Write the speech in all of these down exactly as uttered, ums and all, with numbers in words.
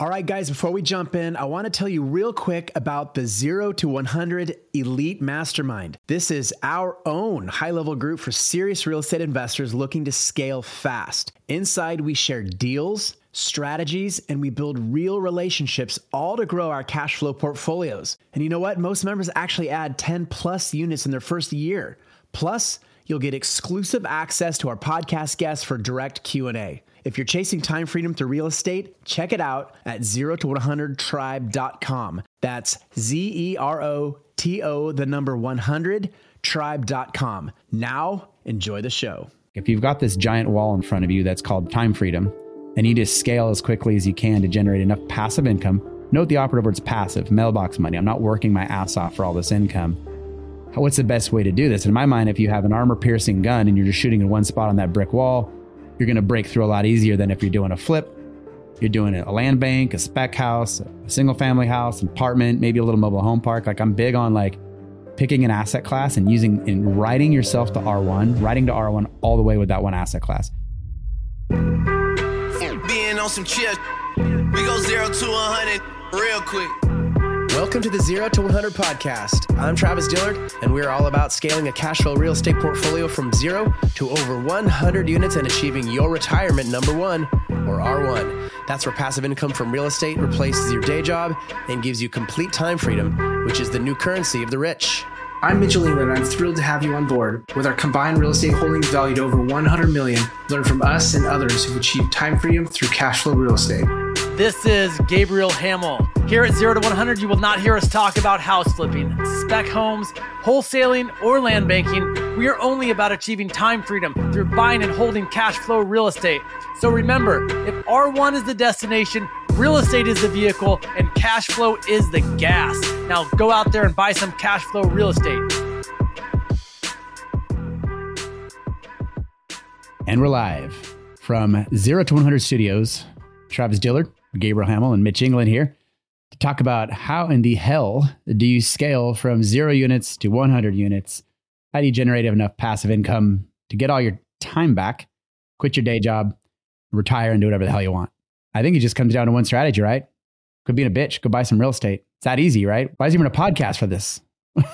All right, guys, before we jump in, I want to tell you real quick about the zero to one hundred Elite Mastermind. This is our own high-level group for serious real estate investors looking to scale fast. Inside, we share deals, strategies, and we build real relationships, all to grow our cash flow portfolios. And you know what? Most members actually add ten plus units in their first year. Plus, you'll get exclusive access to our podcast guests for direct Q and A. If you're chasing time freedom through real estate, check it out at zero to one hundred tribe dot com. That's Z E R O T O, the number one hundred, tribe dot com. Now, enjoy the show. If you've got this giant wall in front of you that's called time freedom, and you just scale as quickly as you can to generate enough passive income, note the operative word's passive, mailbox money. I'm not working my ass off for all this income. What's the best way to do this? In my mind, if you have an armor-piercing gun and you're just shooting in one spot on that brick wall, you're going to break through a lot easier than if you're doing a flip, you're doing a land bank, a spec house, a single family house, an apartment, maybe a little mobile home park. Like I'm big on like picking an asset class and using and writing yourself to R one, writing to R one all the way with that one asset class. Being on some chill, we go zero to one hundred real quick. Welcome to the zero to one hundred podcast. I'm Travis Dillard, and we're all about scaling a cash flow real estate portfolio from zero to over one hundred units and achieving your retirement number one, or R one. That's where passive income from real estate replaces your day job and gives you complete time freedom, which is the new currency of the rich. I'm Mitchell England, and I'm thrilled to have you on board. With our combined real estate holdings valued over one hundred million dollars, learn from us and others who've achieved time freedom through cash flow real estate. This is Gabriel Hamill. Here at zero to one hundred, you will not hear us talk about house flipping, spec homes, wholesaling, or land banking. We are only about achieving time freedom through buying and holding cash flow real estate. So remember, if R one is the destination, real estate is the vehicle, and cash flow is the gas. Now go out there and buy some cash flow real estate. And we're live from zero to one hundred Studios. Travis Dillard, Gabriel Hamill, and Mitch England here to talk about how in the hell do you scale from zero units to one hundred units? How do you generate enough passive income to get all your time back, quit your day job, retire, and do whatever the hell you want? I think it just comes down to one strategy, right? Could be a bitch, go buy some real estate. It's that easy, right? Why is even a podcast for this?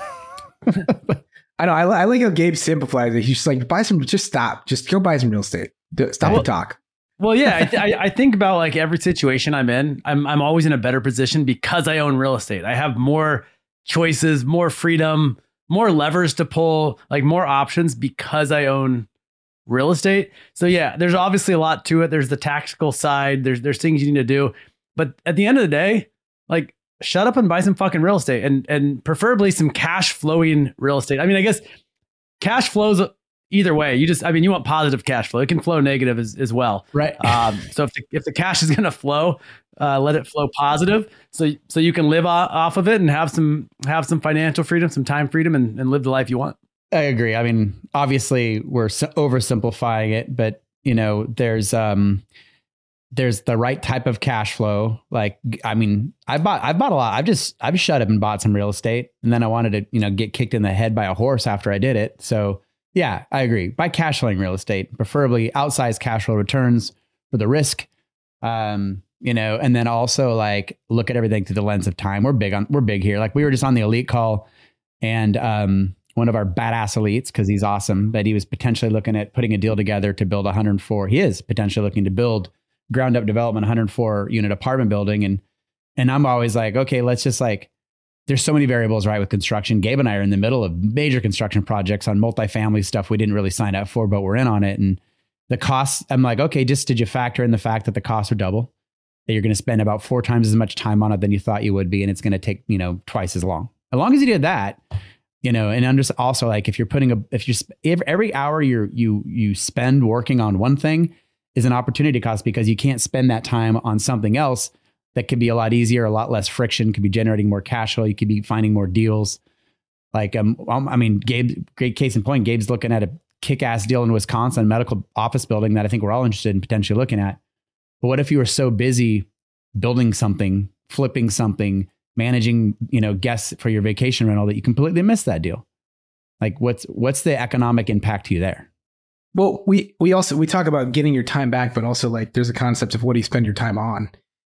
I know. I, I like how Gabe simplifies it. He's just like, buy some, just stop. Just go buy some real estate. Do, stop well, the talk. Well, yeah, I, th- I think about like every situation I'm in, I'm I'm always in a better position because I own real estate. I have more choices, more freedom, more levers to pull, like more options because I own real estate. So yeah, there's obviously a lot to it. There's the tactical side. There's there's things you need to do. But at the end of the day, like shut up and buy some fucking real estate and and preferably some cash flowing real estate. I mean, I guess cash flows either way. You just, I mean, you want positive cash flow. It can flow negative as, as well. Right. Um, so if the, if the cash is going to flow, uh, let it flow positive. So, so you can live o- off of it and have some, have some financial freedom, some time freedom, and, and live the life you want. I agree. I mean, obviously we're s- oversimplifying it, but you know, there's, um, there's the right type of cash flow. Like, I mean, I bought, I bought a lot. I've just, I've shut up and bought some real estate, and then I wanted to, you know, get kicked in the head by a horse after I did it. So yeah, I agree. Buy cash flowing real estate, preferably outsized cash flow returns for the risk. Um, you know, and then also like look at everything through the lens of time. We're big on, we're big here. Like we were just on the elite call, and um, one of our badass elites, because he's awesome, that he was potentially looking at putting a deal together to build one hundred four. He is potentially looking to build ground up development, one hundred four unit apartment building. And, and I'm always like, okay, let's just like, there's so many variables, right? With construction. Gabe and I are in the middle of major construction projects on multifamily stuff we didn't really sign up for, but we're in on it. And the costs, I'm like, okay, just did you factor in the fact that the costs are double, that you're going to spend about four times as much time on it than you thought you would be. And it's going to take, you know, twice as long. As long as you did that, you know, and under, also like if you're putting a, if you're, if every hour you're, you, you spend working on one thing is an opportunity cost, because you can't spend that time on something else that could be a lot easier, a lot less friction, could be generating more cash flow. You could be finding more deals. Like, um, I mean, Gabe, great case in point, Gabe's looking at a kick-ass deal in Wisconsin, a medical office building that I think we're all interested in potentially looking at. But what if you were so busy building something, flipping something, managing, you know, guests for your vacation rental that you completely missed that deal? Like what's, what's the economic impact to you there? Well, we, we also, we talk about getting your time back, but also like there's a concept of what do you spend your time on?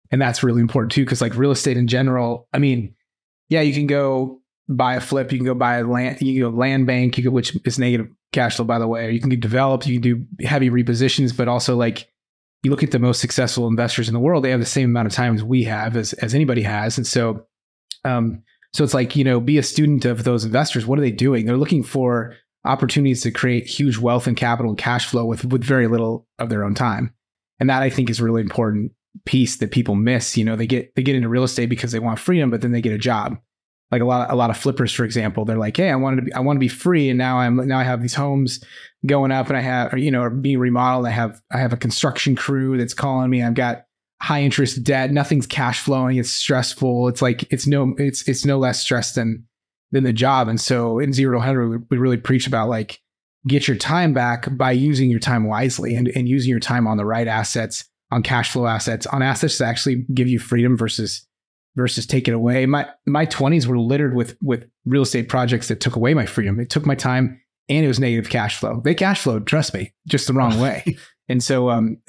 And that's really important too, because like real estate in general, I mean, yeah, you can go buy a flip, you can go buy a land, you can go land bank, you can, which is negative cash flow, by the way, or you can develop, you can do heavy repositions, but also like you look at the most successful investors in the world, they have the same amount of time as we have, as, as anybody has. And so, um, so it's like, you know, be a student of those investors. What are they doing? They're looking for opportunities to create huge wealth and capital and cash flow with, with very little of their own time. And that I think is a really important piece that people miss. You know, they get, they get into real estate because they want freedom, but then they get a job. Like a lot, a lot of flippers, for example, they're like, hey, I wanted to be, I want to be free. And now I'm, now I have these homes going up and I have, or, you know, are being remodeled. I have, I have a construction crew that's calling me. I've got high interest debt. Nothing's cash flowing. It's stressful. It's like, it's no, it's, it's no less stress than, than the job. And so in zero to one hundred, we, we really preach about like, get your time back by using your time wisely and, and using your time on the right assets, on cash flow assets, on assets that actually give you freedom versus versus take it away. My my twenties were littered with with real estate projects that took away my freedom. It took my time and it was negative cash flow. They cash flowed, trust me, just the wrong way. And so um,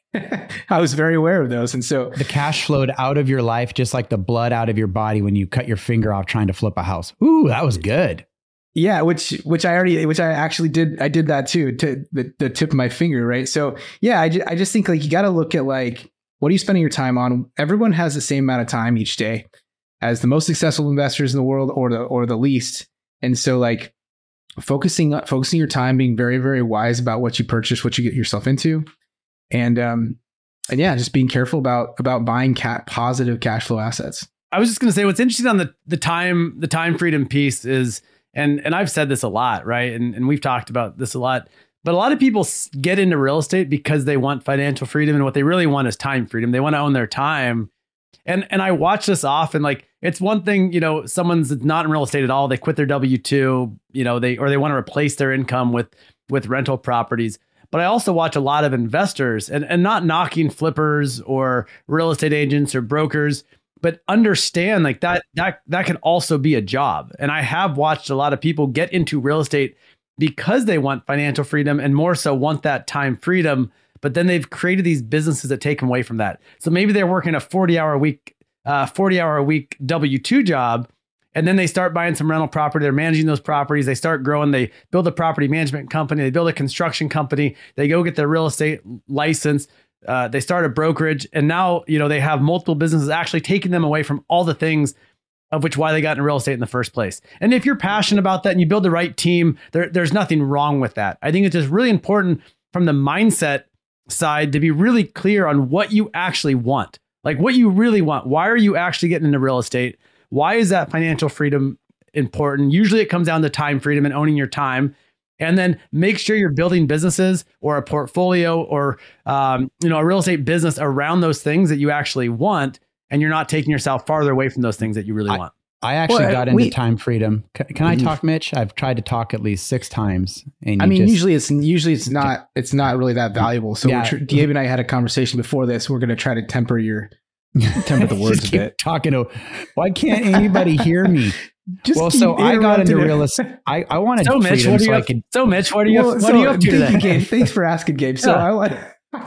I was very aware of those. And so the cash flowed out of your life just like the blood out of your body when you cut your finger off trying to flip a house. Ooh, that was good. Yeah, which which I already which I actually did I did that too, to the, the tip of my finger, right? So yeah, I, ju- I just think like you got to look at like, what are you spending your time on? Everyone has the same amount of time each day as the most successful investors in the world or the or the least. And so like focusing focusing your time, being very, very wise about what you purchase, what you get yourself into. And um and yeah, just being careful about about buying cat positive cash flow assets. I was just going to say what's interesting on the the time the time freedom piece is, and and I've said this a lot, right? And and we've talked about this a lot. But a lot of people get into real estate because they want financial freedom, and what they really want is time freedom. They want to own their time. And and I watch this often. Like, it's one thing, you know, someone's not in real estate at all. They quit their W two, you know, they or they want to replace their income with with rental properties. But I also watch a lot of investors, and, and not knocking flippers or real estate agents or brokers, but understand like that that that can also be a job. And I have watched a lot of people get into real estate because they want financial freedom and more so want that time freedom, but then they've created these businesses that take them away from that. So maybe they're working a forty hour a week, uh, forty hour a week W two job, and then they start buying some rental property. They're managing those properties. They start growing. They build a property management company. They build a construction company. They go get their real estate license. Uh, they start a brokerage, and now, you know, they have multiple businesses actually taking them away from all the things of which why they got into real estate in the first place. And if you're passionate about that and you build the right team, there, there's nothing wrong with that. I think it's just really important from the mindset side to be really clear on what you actually want, like what you really want. Why are you actually getting into real estate? Why is that financial freedom important? Usually it comes down to time freedom and owning your time. And then make sure you're building businesses or a portfolio or, um, you know, a real estate business around those things that you actually want. And you're not taking yourself farther away from those things that you really I, want. I actually well, got into we, time freedom. Can, can I talk, Mitch? I've tried to talk at least six times. And I mean, just, usually it's usually it's not it's not really that valuable. So yeah. we're tr- Gabe and I had a conversation before this. We're going to try to temper your temper the words a bit. Talking to, why can't anybody hear me? Just well, so I got into real it. estate. I, I wanted so Mitch, what are you so up, I could, so Mitch, what are you well, what so, are you up to thank today? you, Gabe. Thanks for asking, Gabe. So Yeah. I want.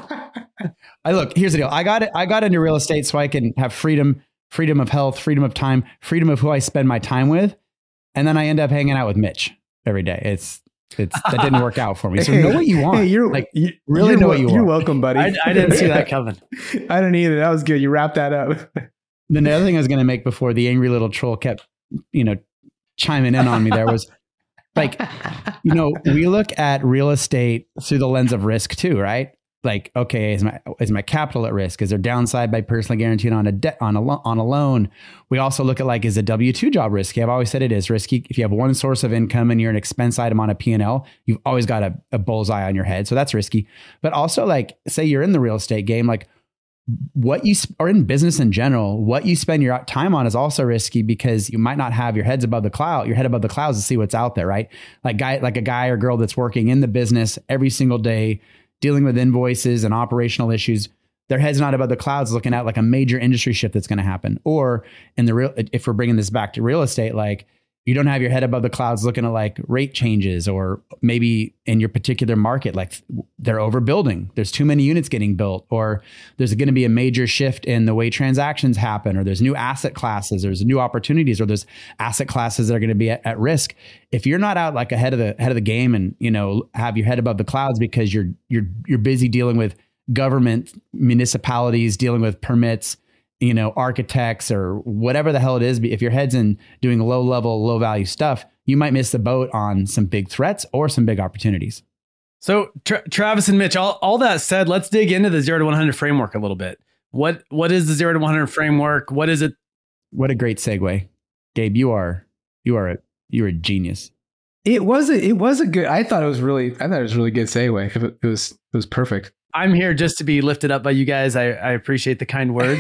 I look, here's the deal. I got it. I got into real estate so I can have freedom, freedom of health, freedom of time, freedom of who I spend my time with. And then I end up hanging out with Mitch every day. It's, it's, that didn't work out for me. So Hey, know what you want. Hey, you're like, you, really you're, know what you You're want. welcome, buddy. I, I didn't see that coming. I didn't either. That was good. You wrapped that up. Then the other thing I was going to make before the angry little troll kept, you know, chiming in on me there was like, you know, we look at real estate through the lens of risk too, right? Like, okay, is my is my capital at risk? Is there downside by personally guaranteed on a debt on a lo- on a loan? We also look at like, is a W two job risky? I've always said it is risky. If you have one source of income and you're an expense item on a P and L, you've always got a, a bullseye on your head. So that's risky. But also, like, say you're in the real estate game, like what you sp- or in business in general, what you spend your time on is also risky because you might not have your heads above the cloud, your head above the clouds to see what's out there, right? Like guy, like a guy or girl that's working in the business every single day, dealing with invoices and operational issues, their head's not above the clouds looking at like a major industry shift that's going to happen. Or in the real, if we're bringing this back to real estate, like you don't have your head above the clouds looking at like rate changes, or maybe in your particular market, like they're overbuilding. There's too many units getting built, or there's going to be a major shift in the way transactions happen, or there's new asset classes, there's new opportunities, or there's asset classes that are going to be at, at risk. If you're not out like ahead of the head of the game and, you know, have your head above the clouds because you're, you're, you're busy dealing with government, municipalities, dealing with permits, you know, architects or whatever the hell it is. If your head's in doing low level, low value stuff, you might miss the boat on some big threats or some big opportunities. So Tra- Travis and Mitch, all, all that said, let's dig into the zero to one hundred framework a little bit. What, what is the zero to one hundred framework? What is it? What a great segue. Gabe, you are, you are, a, you are a genius. It was a, it was a good, I thought it was really, I thought it was a really good segue. It, it was, it was perfect. I'm here just to be lifted up by you guys. I, I appreciate the kind words.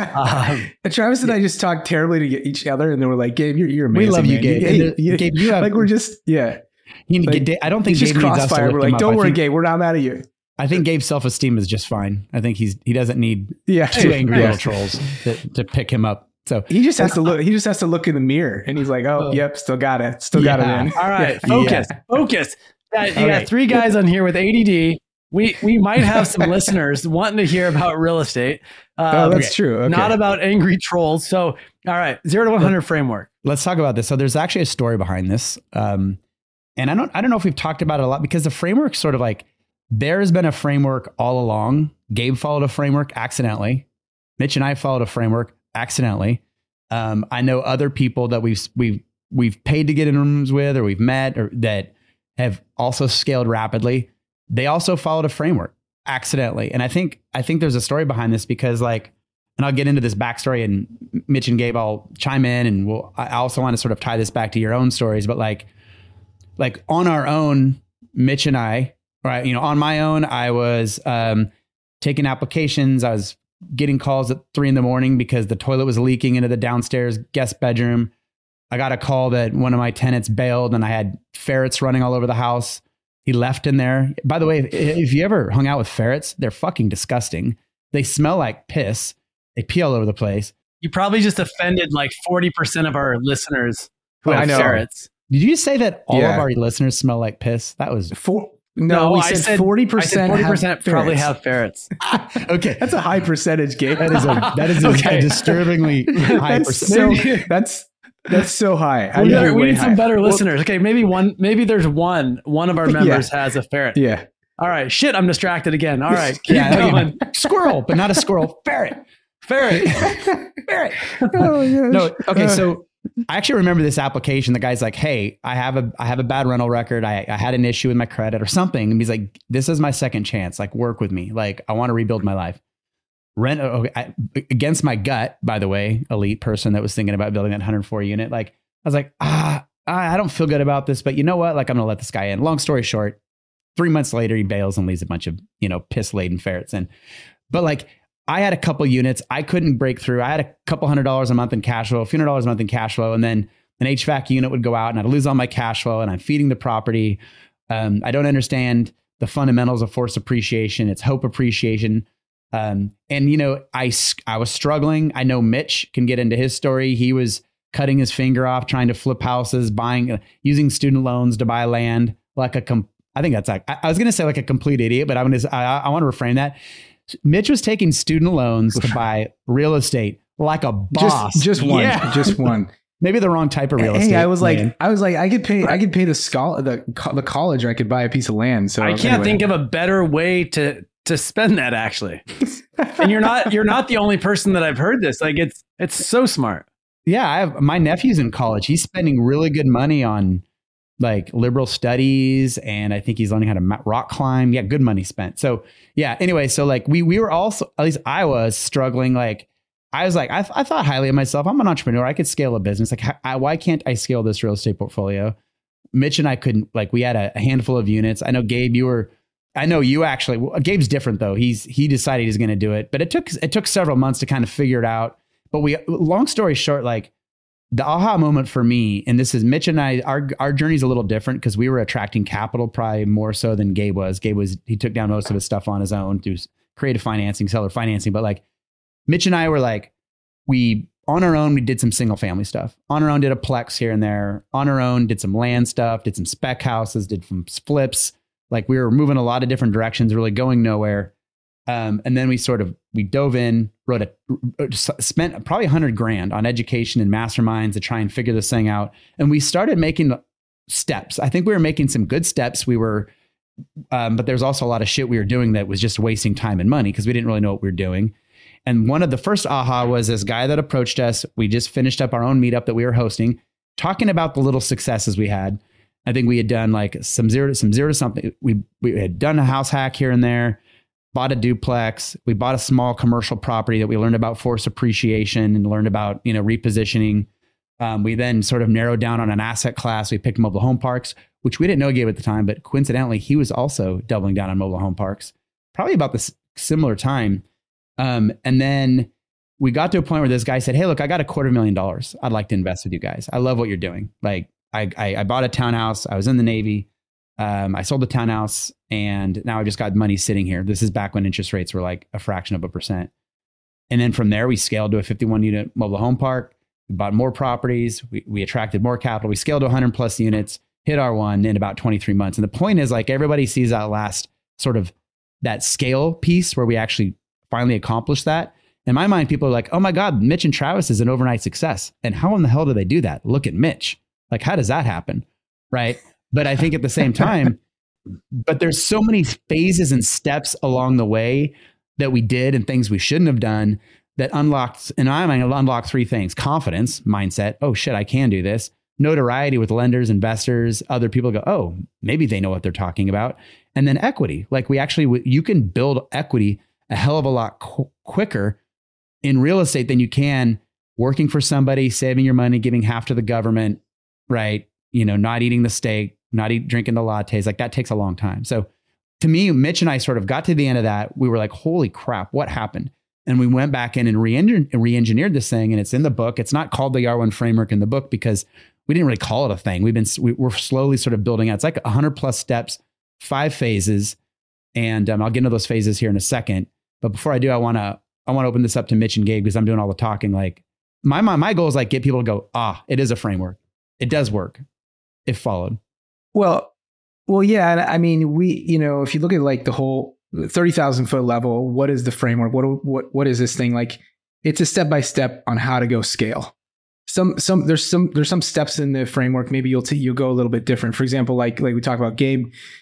Um, and Travis and I just talked terribly to each other, and then we're like, Gabe, you're, you're amazing. We love you, man. Gabe. You, you, you, Gabe, you have, like we're just, yeah. You like, get, I don't think Gabe just needs us to crossfire. We're like, don't up. worry, think, Gabe, we're not mad at you. I think Gabe's self-esteem is just fine. I think he's he doesn't need yeah. two angry yeah. little trolls to, to pick him up. So he just has to look. He just has to look in the mirror, and he's like, "Oh, yep, still got it. Still got yeah. it, man." All right, yeah. focus, yeah. focus. Uh, you okay. got three guys on here with A D D. We we might have some listeners wanting to hear about real estate. Um, oh, that's okay. true. Okay. Not about angry trolls. So, all right, zero to one hundred framework. Let's talk about this. So, there's actually a story behind this, um, and I don't I don't know if we've talked about it a lot, because the framework sort of like there has been a framework all along. Gabe followed a framework accidentally. Mitch and I followed a framework accidentally. Um, I know other people that we've we've we've paid to get in rooms with, or we've met, or that have also scaled rapidly. They also followed a framework accidentally. And I think, I think there's a story behind this, because like, and I'll get into this backstory, and Mitch and Gabe, I'll chime in, and we'll, I also want to sort of tie this back to your own stories, but like, like on our own, Mitch and I, right, you know, on my own, I was um, taking applications. I was getting calls at three in the morning because the toilet was leaking into the downstairs guest bedroom. I got a call that one of my tenants bailed, and I had ferrets running all over the house. He left in there. By the way, if, if you ever hung out with ferrets, they're fucking disgusting. They smell like piss. They pee all over the place. You probably just offended like forty percent of our listeners who oh, have I know. ferrets. Did you say that all yeah. of our listeners smell like piss? That was four. No, no we I said forty percent. Forty percent probably have ferrets. Okay, that's a high percentage, Gabe. That is a that is a, okay. a disturbingly high that's percentage. So, that's That's so high. We, better, we need high. some better well, listeners. Okay, maybe one. Maybe there's one. One of our members yeah. has a ferret. Yeah. All right. Shit, I'm distracted again. All right. Keep yeah, going. Squirrel, but not a squirrel. Ferret. Ferret. Ferret. Oh yeah. No. Okay. So I actually remember this application. The guy's like, "Hey, I have a I have a bad rental record. I, I had an issue with my credit or something." And he's like, "This is my second chance. Like, work with me. Like, I want to rebuild my life." Rent okay, I, against my gut, by the way, elite person that was thinking about building that one hundred four unit. Like, I was like, ah, I don't feel good about this, but you know what? Like, I'm going to let this guy in. Long story short, three months later, he bails and leaves a bunch of, you know, piss laden ferrets in. But like, I had a couple units. I couldn't break through. I had a couple hundred dollars a month in cash flow, a few hundred dollars a month in cash flow. And then an H V A C unit would go out and I'd lose all my cash flow, and I'm feeding the property. Um, I don't understand the fundamentals of forced appreciation. It's hope appreciation. Um, and you know, I, I was struggling. I know Mitch can get into his story. He was cutting his finger off, trying to flip houses, buying, uh, using student loans to buy land. Like a, com- I think that's like, I, I was going to say like a complete idiot, but I'm going to, I, I want to reframe that. Mitch was taking student loans to buy real estate like a boss. Just, just one, yeah. just one. Maybe the wrong type of real hey, estate. I was like, man. I was like, I could pay, I could pay the scholar, the the college, or I could buy a piece of land. So I can't anyway. think of a better way to to spend that, actually. And you're not you're not the only person that I've heard this. Like, it's it's so smart. Yeah, I have my nephew's in college. He's spending really good money on like liberal studies, and I think he's learning how to rock climb. Yeah, good money spent. So yeah. Anyway, so like we we were also, at least I was struggling. Like I was like I, I thought highly of myself. I'm an entrepreneur. I could scale a business. Like I, why can't I scale this real estate portfolio? Mitch and I couldn't. Like we had a, a handful of units. I know Gabe, you were. I know you actually. Well, Gabe's different though. He's he decided he's going to do it, but it took it took several months to kind of figure it out. But we, long story short, like the aha moment for me, and this is Mitch and I, our our journey's a little different because we were attracting capital probably more so than Gabe was. Gabe was he took down most of his stuff on his own through creative financing, seller financing. But like Mitch and I were like, we on our own, we did some single family stuff. On our own, did a Plex here and there. On our own, did some land stuff, did some spec houses, did some flips. Like we were moving a lot of different directions, really going nowhere. Um, and then we sort of, we dove in, wrote a, spent probably a hundred grand on education and masterminds to try and figure this thing out. And we started making steps. I think we were making some good steps. We were, um, but there's also a lot of shit we were doing that was just wasting time and money because we didn't really know what we were doing. And one of the first aha was this guy that approached us. We just finished up our own meetup that we were hosting, talking about the little successes we had. I think we had done like some zero to some zero to something. We, we had done a house hack here and there. Bought a duplex. We bought a small commercial property that we learned about force appreciation and learned about, you know, repositioning. Um, we then sort of narrowed down on an asset class. We picked mobile home parks, which we didn't know Gabe at the time, but coincidentally, he was also doubling down on mobile home parks, probably about this similar time. Um, and then we got to a point where this guy said, "Hey, look, I got a quarter million dollars. I'd like to invest with you guys. I love what you're doing. Like, I, I, I bought a townhouse. I was in the Navy. Um, I sold the townhouse and now I just got money sitting here." This is back when interest rates were like a fraction of a percent. And then from there, we scaled to a fifty-one unit mobile home park. We bought more properties. We, we attracted more capital. We scaled to one hundred plus units, hit R one in about twenty-three months. And the point is, like, everybody sees that last sort of that scale piece where we actually finally accomplished that. In my mind, people are like, "Oh my God, Mitch and Travis is an overnight success. And how in the hell do they do that? Look at Mitch. Like, how does that happen?" Right. But I think at the same time, but there's so many phases and steps along the way that we did and things we shouldn't have done that unlocked, and I'm going to unlock three things: confidence, mindset. Oh shit, I can do this. Notoriety with lenders, investors, other people go, "Oh, maybe they know what they're talking about." And then equity. Like we actually, you can build equity a hell of a lot qu- quicker in real estate than you can working for somebody, saving your money, giving half to the government, right? You know, not eating the steak, not eat, drinking the lattes. Like that takes a long time. So to me, Mitch and I sort of got to the end of that. We were like, holy crap, what happened? And we went back in and re-engineered, re-engineered this thing. And it's in the book. It's not called the R one framework in the book because we didn't really call it a thing. We've been, we, we're slowly sort of building out. It's like a hundred plus steps, five phases. And um, I'll get into those phases here in a second. But before I do, I want to, I want to open this up to Mitch and Gabe because I'm doing all the talking. Like my, my, my goal is like get people to go, ah, it is a framework. It does work if followed. Well, well, yeah. I mean, we, you know, if you look at like the whole thirty thousand foot level, what is the framework? What, what, what is this thing? Like it's a step-by-step on how to go scale. Some, some, there's some, there's some steps in the framework. Maybe you'll, t- you'll go a little bit different. For example, like, like we talked about, Gabe,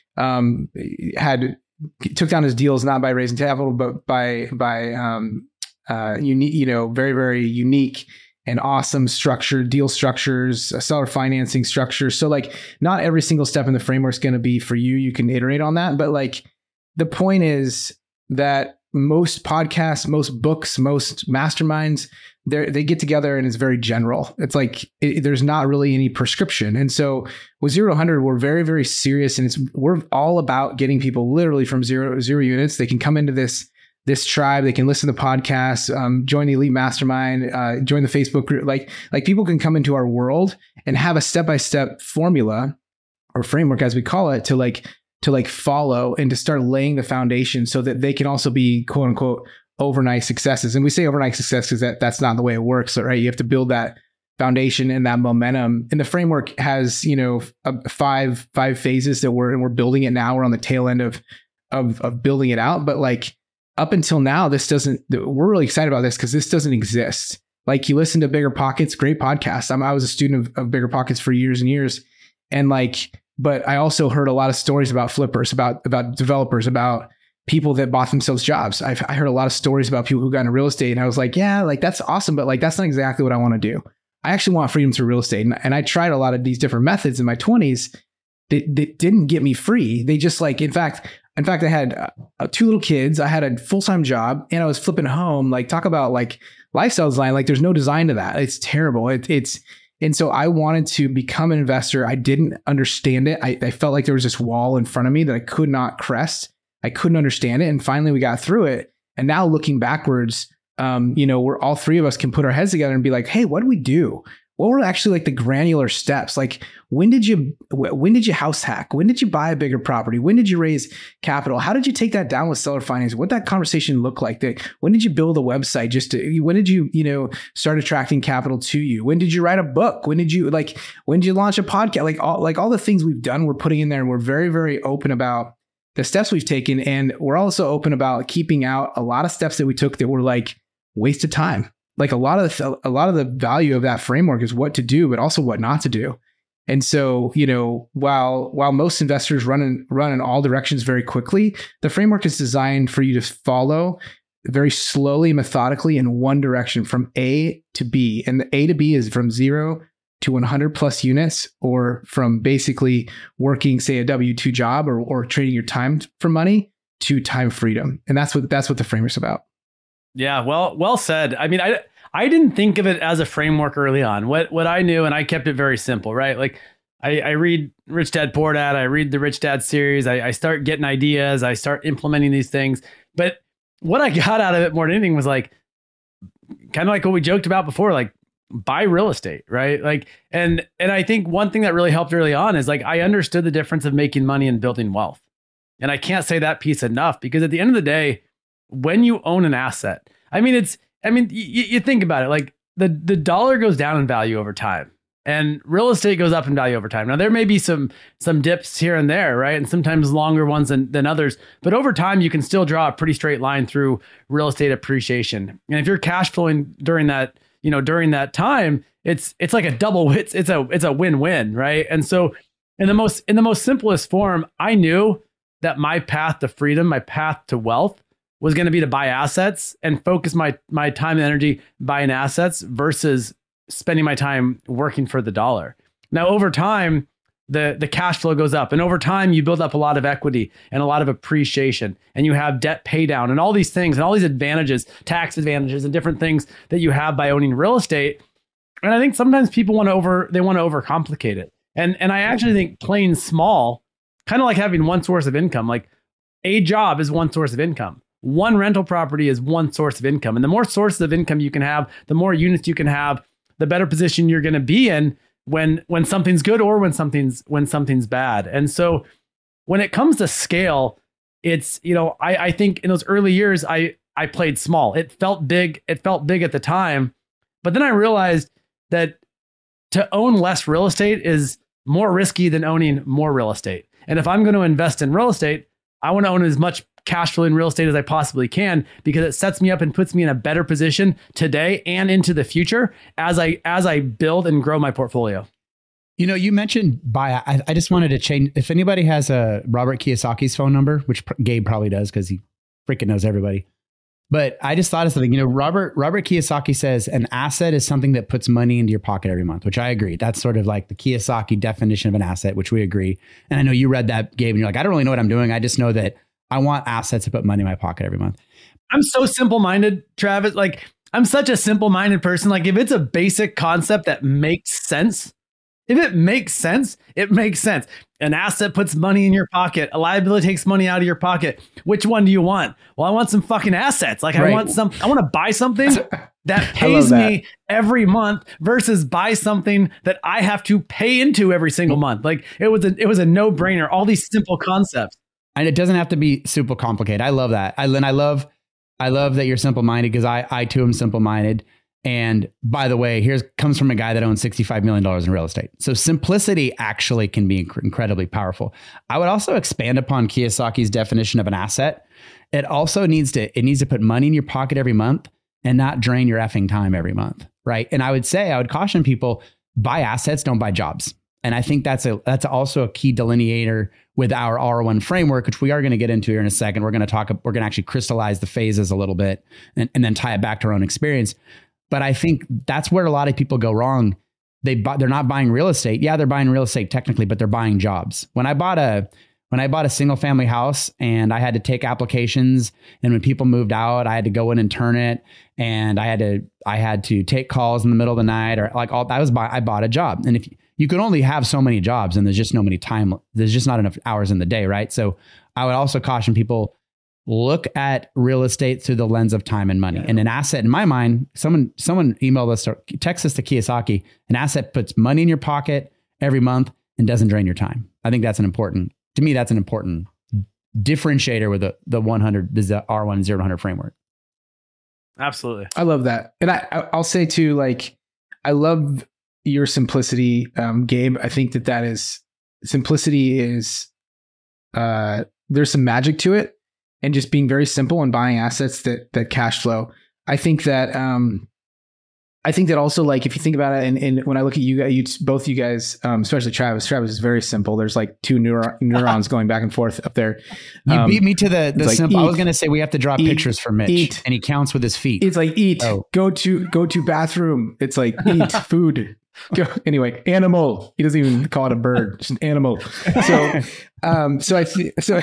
um, had, took down his deals, not by raising capital, but by, by, um, uh, unique, you know, very, very unique and awesome structure, deal structures, uh, seller financing structures. So like not every single step in the framework is going to be for you. You can iterate on that. But like the point is that most podcasts, most books, most masterminds, they they get together and it's very general. It's like it, there's not really any prescription. And so with zero to one hundred, we're very, very serious. And it's we're all about getting people literally from zero zero units. They can come into this this tribe. They can listen to podcasts, um, join the Elite Mastermind, uh, join the Facebook group. Like, like people can come into our world and have a step-by-step formula or framework, as we call it, to like, to like follow and to start laying the foundation so that they can also be quote unquote overnight successes. And we say overnight success because that, that's not the way it works, right? You have to build that foundation and that momentum. And the framework has, you know, a, five, five phases that we're, and we're building it now. We're on the tail end of, of, of building it out. But like, up until now, this doesn't, we're really excited about this because this doesn't exist. Like you listen to Bigger Pockets, great podcast. I'm, I was a student of, of Bigger Pockets for years and years. And like, but I also heard a lot of stories about flippers, about, about developers, about people that bought themselves jobs. I've, I heard a lot of stories about people who got into real estate. And I was like, yeah, like that's awesome. But like, that's not exactly what I want to do. I actually want freedom through real estate. And, and I tried a lot of these different methods in my twenties that, that didn't get me free. They just like, in fact, In fact, I had uh, two little kids. I had a full-time job and I was flipping home. Like talk about like lifestyle design. Like there's no design to that. It's terrible. It, it's, and so I wanted to become an investor. I didn't understand it. I, I felt like there was this wall in front of me that I could not crest. I couldn't understand it. And finally we got through it. And now looking backwards, um, you know, we're all three of us can put our heads together and be like, hey, what do we do? what were actually like the granular steps? Like, when did you, when did you house hack? When did you buy a bigger property? When did you raise capital? How did you take that down with seller financing? What that conversation look like? When did you build a website? Just to, when did you, you know, start attracting capital to you? When did you write a book? When did you like, when did you launch a podcast? Like all, like all the things we've done, we're putting in there, and we're very, very open about the steps we've taken. And we're also open about keeping out a lot of steps that we took that were like waste of time. Like a lot of the, a lot of the value of that framework is what to do, but also what not to do. And so, you know, while while most investors run in, run in all directions very quickly, the framework is designed for you to follow very slowly, methodically in one direction from A to B. And the A to B is from zero to one hundred plus units, or from basically working, say, a W two job, or or trading your time for money, to time freedom. And that's what that's what the framework's about. Yeah, well, well said. I mean, I I didn't think of it as a framework early on. What what I knew, and I kept it very simple, right? Like I, I read Rich Dad Poor Dad, I read the Rich Dad series, I, I start getting ideas, I start implementing these things. But what I got out of it more than anything was like, kind of like what we joked about before, like buy real estate, right? Like, and and I think one thing that really helped early on is like I understood the difference of making money and building wealth. And I can't say that piece enough, because at the end of the day, when you own an asset, I mean, it's, I mean, you, you think about it, like the, the dollar goes down in value over time, and real estate goes up in value over time. Now, there may be some, some dips here and there, right? And sometimes longer ones than, than others, but over time, you can still draw a pretty straight line through real estate appreciation. And if you're cash flowing during that, you know, during that time, it's, it's like a double, it's, it's a, it's a win-win, right? And so in the most, in the most simplest form, I knew that my path to freedom, my path to wealth, was going to be to buy assets and focus my my time and energy buying assets versus spending my time working for the dollar. Now, over time, the the cash flow goes up, and over time, you build up a lot of equity and a lot of appreciation, and you have debt pay down and all these things and all these advantages, tax advantages and different things that you have by owning real estate. And I think sometimes people want to over they want to overcomplicate it. And and I actually think playing small, kind of like having one source of income, like a job is one source of income. One rental property is one source of income. And the more sources of income you can have, the more units you can have, the better position you're going to be in when when something's good or when something's when something's bad. And so when it comes to scale, it's, you know, I, I think in those early years, I I played small. It felt big. It felt big at the time. But then I realized that to own less real estate is more risky than owning more real estate. And if I'm going to invest in real estate, I want to own as much cash flow in real estate as I possibly can, because it sets me up and puts me in a better position today and into the future as I as I build and grow my portfolio. You know, you mentioned buy. I, I just wanted to change. If anybody has a Robert Kiyosaki's phone number, which Gabe probably does because he freaking knows everybody. But I just thought of something. You know, Robert Robert Kiyosaki says an asset is something that puts money into your pocket every month, which I agree. That's sort of like the Kiyosaki definition of an asset, which we agree. And I know you read that, Gabe, and you're like, I don't really know what I'm doing. I just know that I want assets to put money in my pocket every month. I'm so simple-minded, Travis. Like, I'm such a simple-minded person. Like, if it's a basic concept that makes sense, if it makes sense, it makes sense. An asset puts money in your pocket. A liability takes money out of your pocket. Which one do you want? Well, I want some fucking assets. Like, right. I want some, I want to buy something that pays that. me every month versus buy something that I have to pay into every single month. Like, it was a, it was a no-brainer. All these simple concepts. And it doesn't have to be super complicated. I love that. I, and I love, I love that you're simple-minded, because I, I too am simple-minded. And by the way, here's comes from a guy that owns sixty-five million dollars in real estate. So simplicity actually can be inc- incredibly powerful. I would also expand upon Kiyosaki's definition of an asset. It also needs to, it needs to put money in your pocket every month and not drain your effing time every month. Right. And I would say, I would caution people, buy assets, don't buy jobs. And I think that's a that's also a key delineator with our R one framework, which we are going to get into here in a second. We're going to talk, we're going to actually crystallize the phases a little bit and, and then tie it back to our own experience. But I think that's where a lot of people go wrong. They buy, they're not buying real estate. Yeah, they're buying real estate technically, but they're buying jobs. When I bought a when I bought a single family house and I had to take applications, and when people moved out, I had to go in and turn it, and I had to I had to take calls in the middle of the night, or like all that was buy, I bought a job. And if you can only have so many jobs, and there's just no many time, there's just not enough hours in the day, right? So I would also caution people, look at real estate through the lens of time and money. Yeah. And an asset, in my mind, someone someone emailed us or text us to Kiyosaki, an asset puts money in your pocket every month and doesn't drain your time. I think that's an important, to me, that's an important differentiator with the, the one hundred, the R one zero to one hundred framework. Absolutely. I love that. And I, I'll say too, like, I love your simplicity, um, Gabe. I think that that is, simplicity is, uh, there's some magic to it. And just being very simple and buying assets that that cash flow. I think that um, I think that also, like, if you think about it, and, and when I look at you guys, you, both you guys, um, especially Travis, Travis is very simple. There's like two neuro- neurons going back and forth up there. You um, beat me to the the like simple. Eat, I was going to say we have to draw eat, pictures for Mitch, eat. and he counts with his feet. It's like eat, oh. go to go to bathroom. It's like eat food. Go. Anyway, animal. He doesn't even call it a bird, just an animal. So, um, so I th- so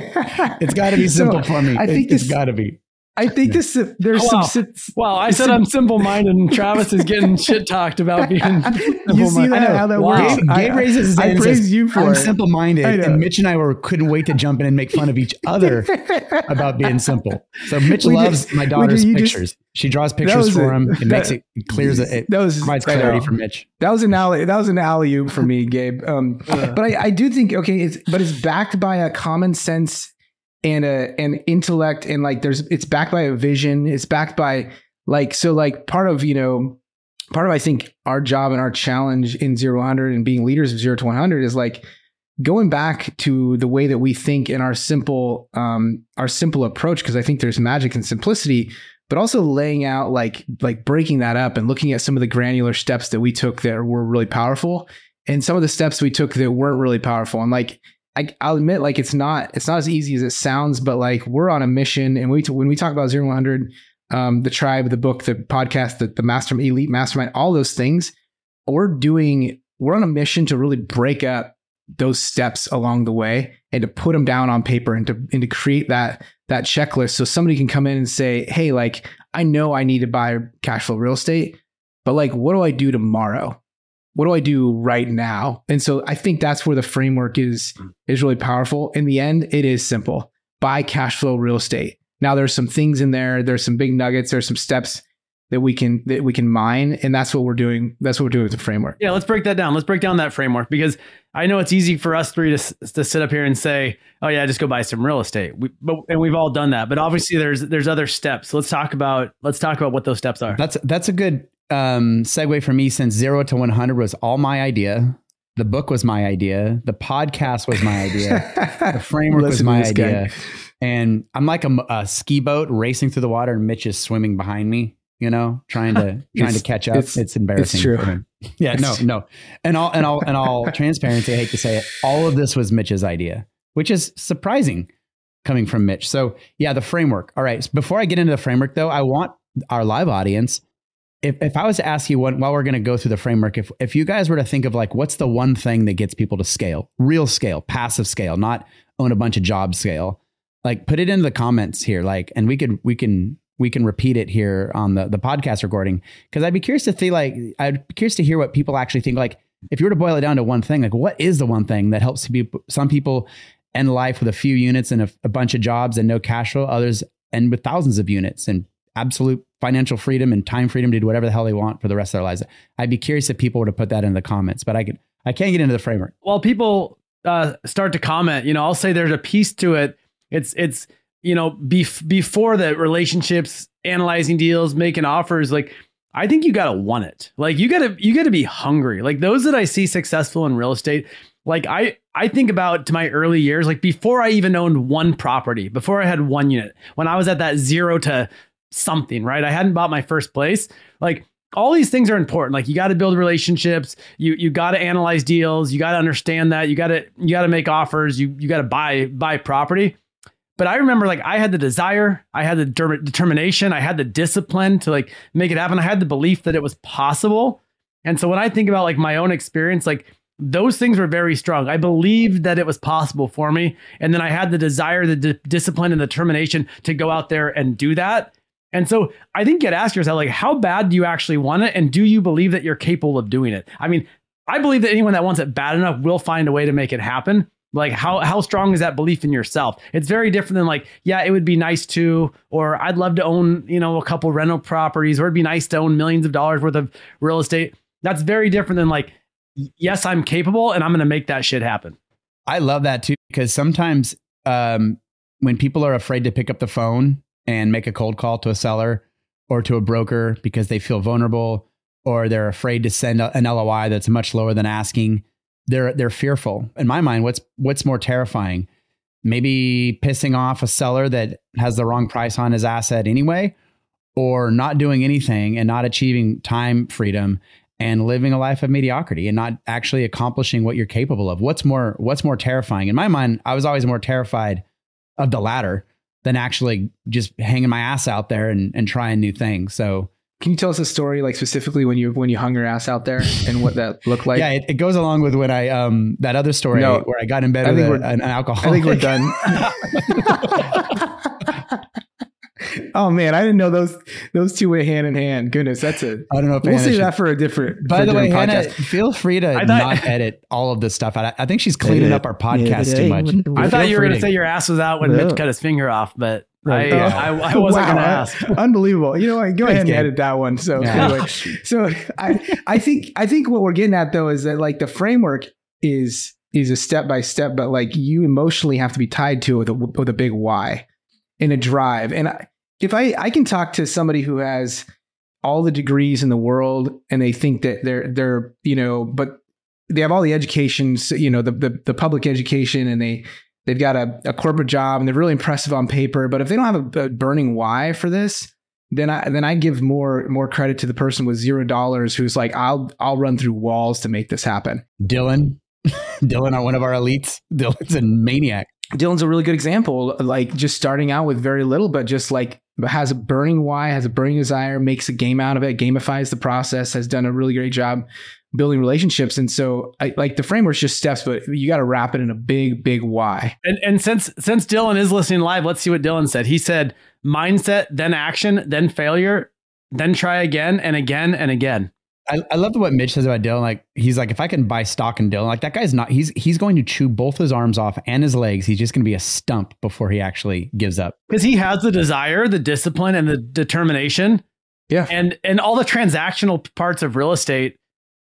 it's got to be simple so for me. I think it, it's this got to be. I think this. There's oh, wow. some. Well, I said I'm simple-minded, and Travis is getting shit talked about being. You see that how that wow. works? Gabe, Gabe raises his hand. I praise says, you for I'm it. simple-minded, and Mitch and I were couldn't wait to jump in and make fun of each other about being simple. So Mitch we loves did, my daughter's did, pictures. Just, she draws pictures for a, him. It that, makes it, it clears it. It that was, provides clarity for Mitch. That was an alley. That was an alley oop for me, Gabe. Um, yeah. But I, I do think okay, it's but it's backed by a common sense. And a an intellect, and like there's it's backed by a vision. It's backed by like so like part of you know part of I think our job and our challenge in zero to one hundred and being leaders of zero to one hundred is like going back to the way that we think in our simple um our simple approach, because I think there's magic in simplicity, but also laying out like like breaking that up and looking at some of the granular steps that we took that were really powerful, and some of the steps we took that weren't really powerful, and like. I, I'll admit, like it's not it's not as easy as it sounds, but like we're on a mission, and we when we talk about zero to one hundred, um, the tribe, the book, the podcast, the the master elite mastermind, all those things, we're doing. We're on a mission to really break up those steps along the way and to put them down on paper and to and to create that that checklist, so somebody can come in and say, hey, like I know I need to buy cash flow real estate, but like what do I do tomorrow? What do I do right now? And so I think that's where the framework is, is really powerful. In the end, it is simple. Buy cash flow real estate. Now there's some things in there. There's some big nuggets. There's some steps that we can, that we can mine. And that's what we're doing. That's what we're doing with the framework. Yeah. Let's break that down. Let's break down that framework, because I know it's easy for us three to, to sit up here and say, oh yeah, just go buy some real estate. We, but, and we've all done that, but obviously there's, there's other steps. So let's talk about, let's talk about what those steps are. That's, that's a good um, segue for me, since zero to one hundred was all my idea. The book was my idea. The podcast was my idea. The framework was my idea. Guy. And I'm like a, a ski boat racing through the water, and Mitch is swimming behind me, you know, trying to, trying to catch up. It's, it's embarrassing. It's true. For him. Yeah, no, no. And all, and all, and all transparency, I hate to say it, all of this was Mitch's idea, which is surprising coming from Mitch. So yeah, the framework. All right. So before I get into the framework though, I want our live audience, If if I was to ask you what, while we're going to go through the framework, if if you guys were to think of like, what's the one thing that gets people to scale, real scale, passive scale, not own a bunch of jobs scale, like put it into the comments here, like, and we could, we can, we can repeat it here on the, the podcast recording. Cause I'd be curious to think like, I'd be curious to hear what people actually think. Like if you were to boil it down to one thing, like what is the one thing that helps people, some people end life with a few units and a, a bunch of jobs and no cash flow, others end with thousands of units and absolute financial freedom and time freedom to do whatever the hell they want for the rest of their lives. I'd be curious if people were to put that in the comments, but I could, I can't get into the framework. Well, people uh, start to comment, you know, I'll say there's a piece to it. It's, it's, you know, bef- before the relationships, analyzing deals, making offers, like, I think you got to want it. Like you got to, you got to be hungry. Like those that I see successful in real estate, like I, I think about to my early years, like before I even owned one property, before I had one unit, when I was at that zero to something, right? I hadn't bought my first place. Like all these things are important. Like you got to build relationships. You, you got to analyze deals. You got to understand that you got to, you got to make offers. You, you got to buy, buy property. But I remember like I had the desire, I had the de- determination, I had the discipline to like make it happen. I had the belief that it was possible. And so when I think about like my own experience, like those things were very strong. I believed that it was possible for me. And then I had the desire, the d- discipline and the determination to go out there and do that. And so I think you got to ask yourself, like, how bad do you actually want it? And do you believe that you're capable of doing it? I mean, I believe that anyone that wants it bad enough will find a way to make it happen. Like how how strong is that belief in yourself? It's very different than like, yeah, it would be nice to, or I'd love to own, you know, a couple rental properties, or it'd be nice to own millions of dollars worth of real estate. That's very different than like, yes, I'm capable and I'm going to make that shit happen. I love that too, because sometimes um, when people are afraid to pick up the phone and make a cold call to a seller or to a broker because they feel vulnerable, or they're afraid to send a, an L O I that's much lower than asking, they're they're fearful. In my mind, what's what's more terrifying? Maybe pissing off a seller that has the wrong price on his asset anyway, or not doing anything and not achieving time freedom and living a life of mediocrity and not actually accomplishing what you're capable of. What's more, what's more terrifying? In my mind, I was always more terrified of the latter than actually just hanging my ass out there and, and trying new things. So can you tell us a story, like specifically when you when you hung your ass out there and what that looked like? Yeah, it, it goes along with when I um that other story no, where I got in bed with a, an alcoholic. I think we're done. Oh man, I didn't know those those two went hand in hand. Goodness, that's a. I don't know if we'll Hannah see should, that for a different. By for the way, podcast. Hannah, feel free to thought, not edit all of this stuff. I, I think she's cleaning edit, up our podcast too much. I thought Feel you were going to to- say your ass was out when No. Mitch cut his finger off, but Right. I, Oh. I, I wasn't Wow, going to ask. Unbelievable. You know what? Go Thanks, ahead and Gabe. edit that one. So Yeah. anyway, so I I think I think what we're getting at though is that like the framework is is a step by step, but like you emotionally have to be tied to it with a, with a big why and a drive. And I, if I I can talk to somebody who has all the degrees in the world and they think that they're they're you know, but they have all the education, so, you know, the, the the public education, and they they've got a, a corporate job and they're really impressive on paper. But if they don't have a, a burning why for this, then I then I give more more credit to the person with zero dollars who's like, I'll I'll run through walls to make this happen. Dylan, Dylan, are one of our elites. Dylan's a maniac. Dylan's a really good example, like just starting out with very little, but just like has a burning why, has a burning desire, makes a game out of it, gamifies the process, has done a really great job building relationships. And so I, like the framework's just steps, but you got to wrap it in a big, big why. And and since since Dylan is listening live, let's see what Dylan said. He said mindset, then action, then failure, then try again and again and again. I, I love what Mitch says about Dylan. Like he's like, if I can buy stock in Dylan, like that guy's not. He's he's going to chew both his arms off and his legs. He's just going to be a stump before he actually gives up. Because he has the desire, the discipline, and the determination. Yeah. And and all the transactional parts of real estate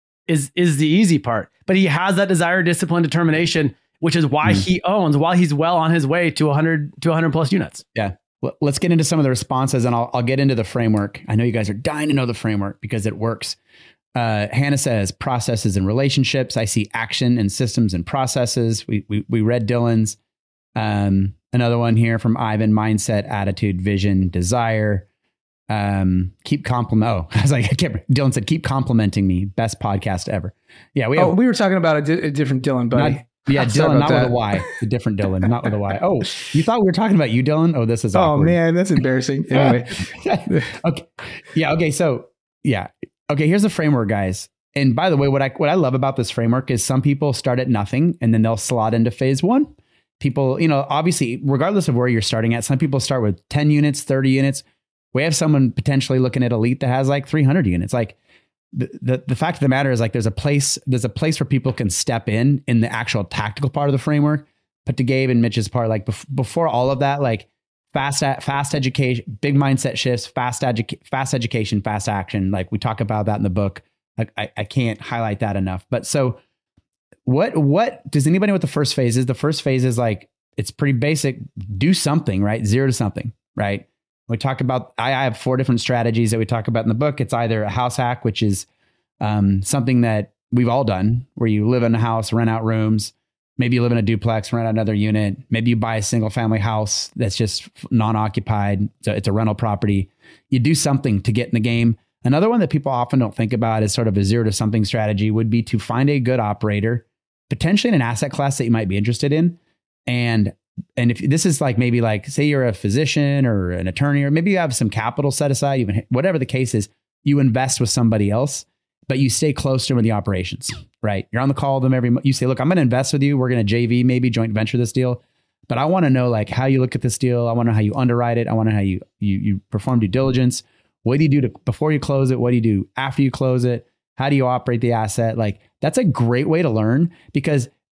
is is the easy part. But he has that desire, discipline, determination, which is why mm. he owns while he's well on his way to one hundred to one hundred plus units. Yeah. Well, let's get into some of the responses, and I'll I'll get into the framework. I know you guys are dying to know the framework because it works. Uh, Hannah says processes and relationships. I see action and systems and processes. We we we read Dylan's. Um, another one here from Ivan: mindset, attitude, vision, desire. Um, keep compliment. Oh, I was like, I can't. Dylan said, "Keep complimenting me." Best podcast ever. Yeah, we. Oh, have, we were talking about a, di- a different Dylan, buddy. Not, yeah, Sorry Dylan, not about with a Y. The different Dylan, not with a Y. Oh, you thought we were talking about you, Dylan? Oh, this is Oh awkward. man, that's embarrassing. Anyway, okay. Yeah. Okay. So yeah. Okay. Here's the framework, guys. And by the way, what I what I love about this framework is some people start at nothing and then they'll slot into phase one. People, you know, obviously, regardless of where you're starting at, some people start with ten units, thirty units. We have someone potentially looking at Elite that has like three hundred units. Like the, the the fact of the matter is, like there's a place there's a place where people can step in in the actual tactical part of the framework. But to Gabe and Mitch's part, like bef- before all of that, like fast fast education, big mindset shifts, fast edu- fast education, fast action. Like we talk about that in the book. Like I, I can't highlight that enough. But so what what does anybody know what the first phase is? The first phase is like it's pretty basic. Do something, right? Zero to something, right? We talk about, I, I have four different strategies that we talk about in the book. It's either a house hack, which is um, something that we've all done, where you live in a house, rent out rooms. Maybe you live in a duplex, rent out another unit. Maybe you buy a single family house that's just non-occupied. So it's a rental property. You do something to get in the game. Another one that people often don't think about is sort of a zero to something strategy would be to find a good operator, potentially in an asset class that you might be interested in. And And if this is like, maybe like, say you're a physician or an attorney, or maybe you have some capital set aside, even whatever the case is, you invest with somebody else, but you stay close to them in the operations, right? You're on the call with them every month. You say, look, I'm going to invest with you. We're going to J V, maybe joint venture this deal, but I want to know like how you look at this deal. I want to know how you underwrite it. I want to know how you, you, you perform due diligence. What do you do to, before you close it? What do you do after you close it? How do you operate the asset? Like that's a great way to learn, because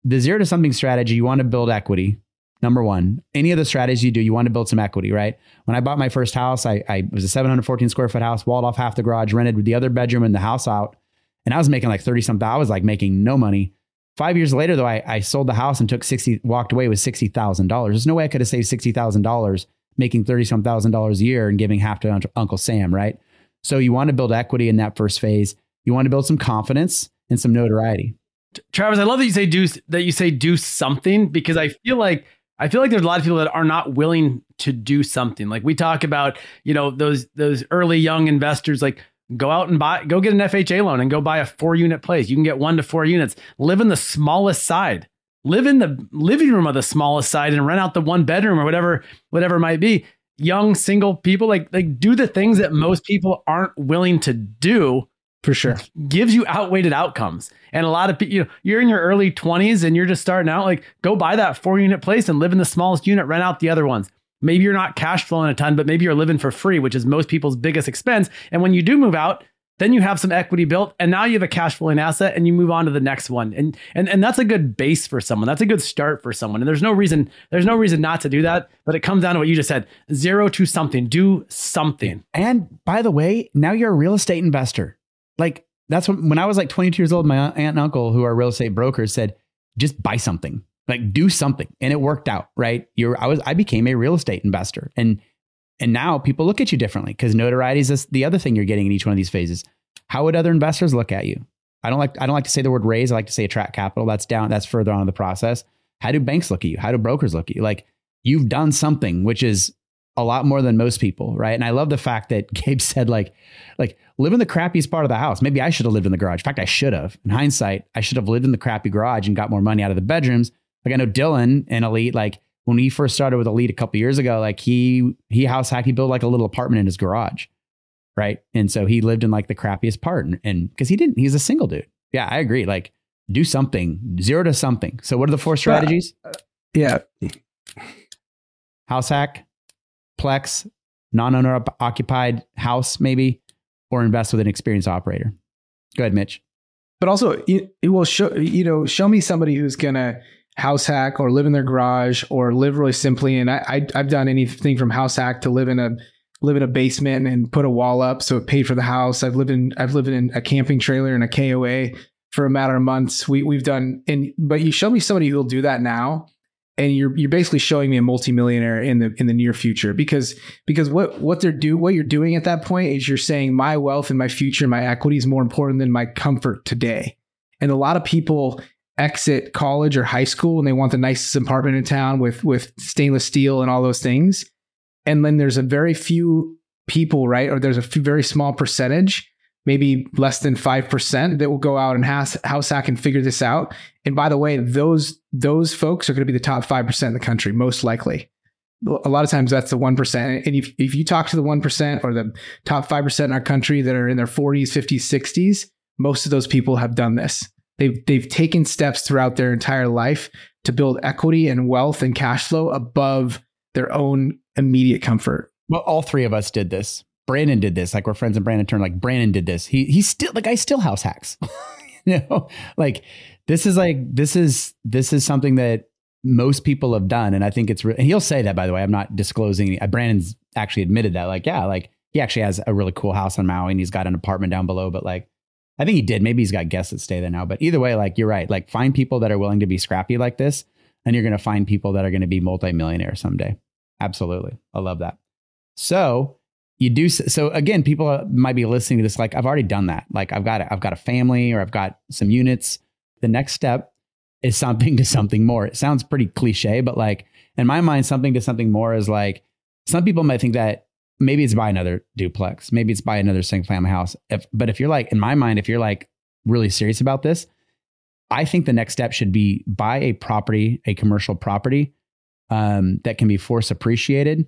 the zero to something strategy, you want to build equity. Number one, any of the strategies you do, you want to build some equity, right? When I bought my first house, I, I it was a seven hundred fourteen square foot house, walled off half the garage, rented the other bedroom and the house out. And I was making like thirty something. I was like making no money. Five years later, though, I, I sold the house and took sixty, walked away with sixty thousand dollars. There's no way I could have saved sixty thousand dollars making thirty some thousand dollars a year and giving half to Uncle Sam, right? So you want to build equity in that first phase. You want to build some confidence and some notoriety. Travis, I love that you say do that you say do something, because I feel like I feel like there's a lot of people that are not willing to do something. Like we talk about, you know, those those early young investors, like go out and buy, go get an F H A loan and go buy a four unit place. You can get one to four units, live in the smallest side, live in the living room of the smallest side and rent out the one bedroom or whatever, whatever it might be. Young single people, like, like do the things that most people aren't willing to do. For sure. Gives you outweighed outcomes. And a lot of people, you know, you're in your early twenties and you're just starting out, like go buy that four unit place and live in the smallest unit, rent out the other ones. Maybe you're not cash flowing a ton, but maybe you're living for free, which is most people's biggest expense. And when you do move out, then you have some equity built and now you have a cash flowing asset and you move on to the next one. And, and, and that's a good base for someone. That's a good start for someone. And there's no reason, there's no reason not to do that, but it comes down to what you just said, zero to something, do something. And by the way, now you're a real estate investor. Like that's when, when I was like twenty-two years old, my aunt and uncle, who are real estate brokers, said, just buy something, like do something. And it worked out, right? You're, I was, I became a real estate investor. And, and now people look at you differently because notoriety is the other thing you're getting in each one of these phases. How would other investors look at you? I don't like, I don't like to say the word raise. I like to say attract capital. That's down, that's further on in the process. How do banks look at you? How do brokers look at you? Like you've done something, which is a lot more than most people, right? And I love the fact that Gabe said like, like live in the crappiest part of the house. Maybe I should have lived in the garage. In fact, I should have. In hindsight, I should have lived in the crappy garage and got more money out of the bedrooms. Like I know Dylan and Elite, like when we first started with Elite a couple of years ago, like he, he house hacked, he built like a little apartment in his garage, right? And so he lived in like the crappiest part and, and cause he didn't, he's a single dude. Yeah, I agree. Like do something, zero to something. So what are the four strategies? Uh, yeah. House hack, Plex, non-owner occupied house, maybe, or invest with an experienced operator. Go ahead, Mitch. But also, it, it will show, you know, show me somebody who's going to house hack or live in their garage or live really simply. And I, I, I've done anything from house hack to live in a, live in a basement and put a wall up so it paid for the house. I've lived in, I've lived in a camping trailer and a K O A for a matter of months. We, we've done, and, but you show me somebody who will do that now. And you're you're basically showing me a multimillionaire in the in the near future because because what what they're do what you're doing at that point is you're saying my wealth and my future, my equity is more important than my comfort today. And a lot of people exit college or high school and they want the nicest apartment in town with with stainless steel and all those things. And then there's a very few people, right? Or there's a few, very small percentage, maybe less than five percent that will go out and house, house hack and figure this out. And by the way, those those folks are going to be the top five percent in the country, most likely. A lot of times that's the one percent. And if, if you talk to the one percent or the top five percent in our country that are in their forties, fifties, sixties, most of those people have done this. They've, they've taken steps throughout their entire life to build equity and wealth and cash flow above their own immediate comfort. Well, all three of us did this. Brandon did this. Like we're friends in Brandon Turn. Like Brandon did this. He he's still like I still house hacks. You know, like this is like this is this is something that most people have done, and I think it's. Re- and he'll say that, by the way. I'm not disclosing. Uh, Brandon's actually admitted that. Like, yeah, like he actually has a really cool house on Maui, and he's got an apartment down below. But like, I think he did. Maybe he's got guests that stay there now. But either way, like you're right. Like find people that are willing to be scrappy like this, and you're going to find people that are going to be multimillionaires someday. Absolutely, I love that. So. You do so again, people might be listening to this like I've already done that. Like I've got I've got a family or I've got some units. The next step is something to something more. It sounds pretty cliche, but like in my mind, something to something more is like some people might think that maybe it's buy another duplex, maybe it's buy another single family house. If, but if you're like in my mind, if you're like really serious about this, I think the next step should be buy a property, a commercial property um, that can be force appreciated.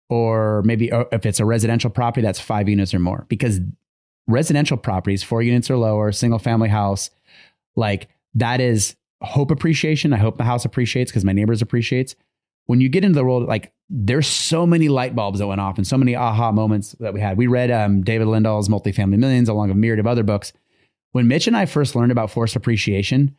Or maybe if it's a residential property, that's five units or more, because residential properties, four units or lower, single family house, like that is hope appreciation. I hope the house appreciates because my neighbors appreciates. When you get into the world, like there's so many light bulbs that went off and so many aha moments that we had. We read um, David Lindahl's Multifamily Millions along with a myriad of other books. When Mitch and I first learned about forced appreciation,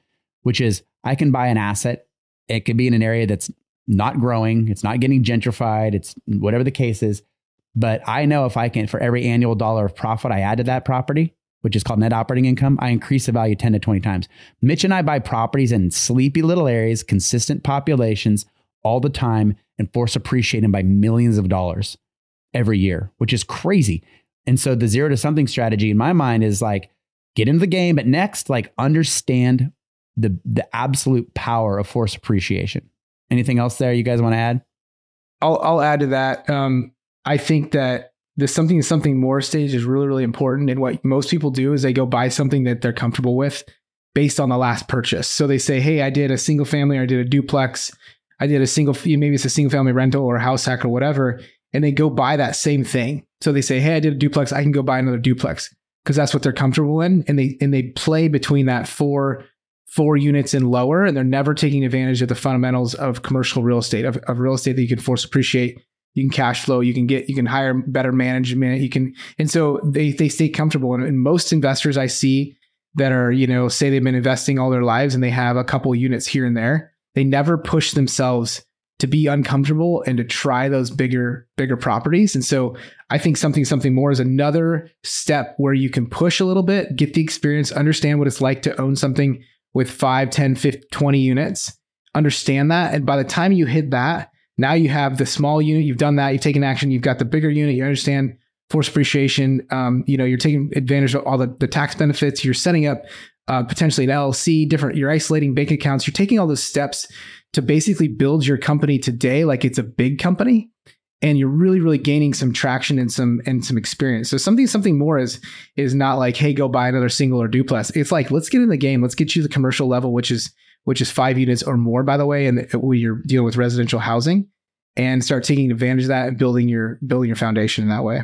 which is I can buy an asset. It could be in an area that's not growing. It's not getting gentrified. It's whatever the case is. But I know if I can, for every annual dollar of profit I add to that property, which is called net operating income, I increase the value ten to twenty times. Mitch and I buy properties in sleepy little areas, consistent populations all the time, and force appreciate them by millions of dollars every year, which is crazy. And so the zero to something strategy in my mind is like, get into the game, but next, like understand the, the absolute power of force appreciation. Anything else there you guys want to add? I'll, I'll add to that. Um, I think that the something something more stage is really, really important. And what most people do is they go buy something that they're comfortable with based on the last purchase. So they say, hey, I did a single family, or I did a duplex. I did a single, maybe it's a single family rental or a house hack or whatever. And they go buy that same thing. So they say, hey, I did a duplex. I can go buy another duplex because that's what they're comfortable in. And they, and they play between that four, four units and lower. And they're never taking advantage of the fundamentals of commercial real estate, of, of real estate that you can force appreciate. You can cash flow, you can get, you can hire better management. You can, and so they, they stay comfortable. And, and most investors I see that are, you know, say they've been investing all their lives and they have a couple units here and there, they never push themselves to be uncomfortable and to try those bigger, bigger properties. And so I think something, something more is another step where you can push a little bit, get the experience, understand what it's like to own something with five, ten, fifty, twenty units, understand that. And by the time you hit that, now you have the small unit, you've done that, you've taken action, you've got the bigger unit, you understand force appreciation, um, you know, you're taking advantage of all the, the tax benefits, you're setting up uh, potentially an L L C, different, you're isolating bank accounts, you're taking all those steps to basically build your company today like it's a big company, and you're really, really gaining some traction and some and some experience. So something, something more is is not like, hey, go buy another single or duplex. It's like, let's get in the game, let's get you the commercial level, which is which is five units or more, by the way, and when you're dealing with residential housing, and start taking advantage of that and building your building your foundation in that way.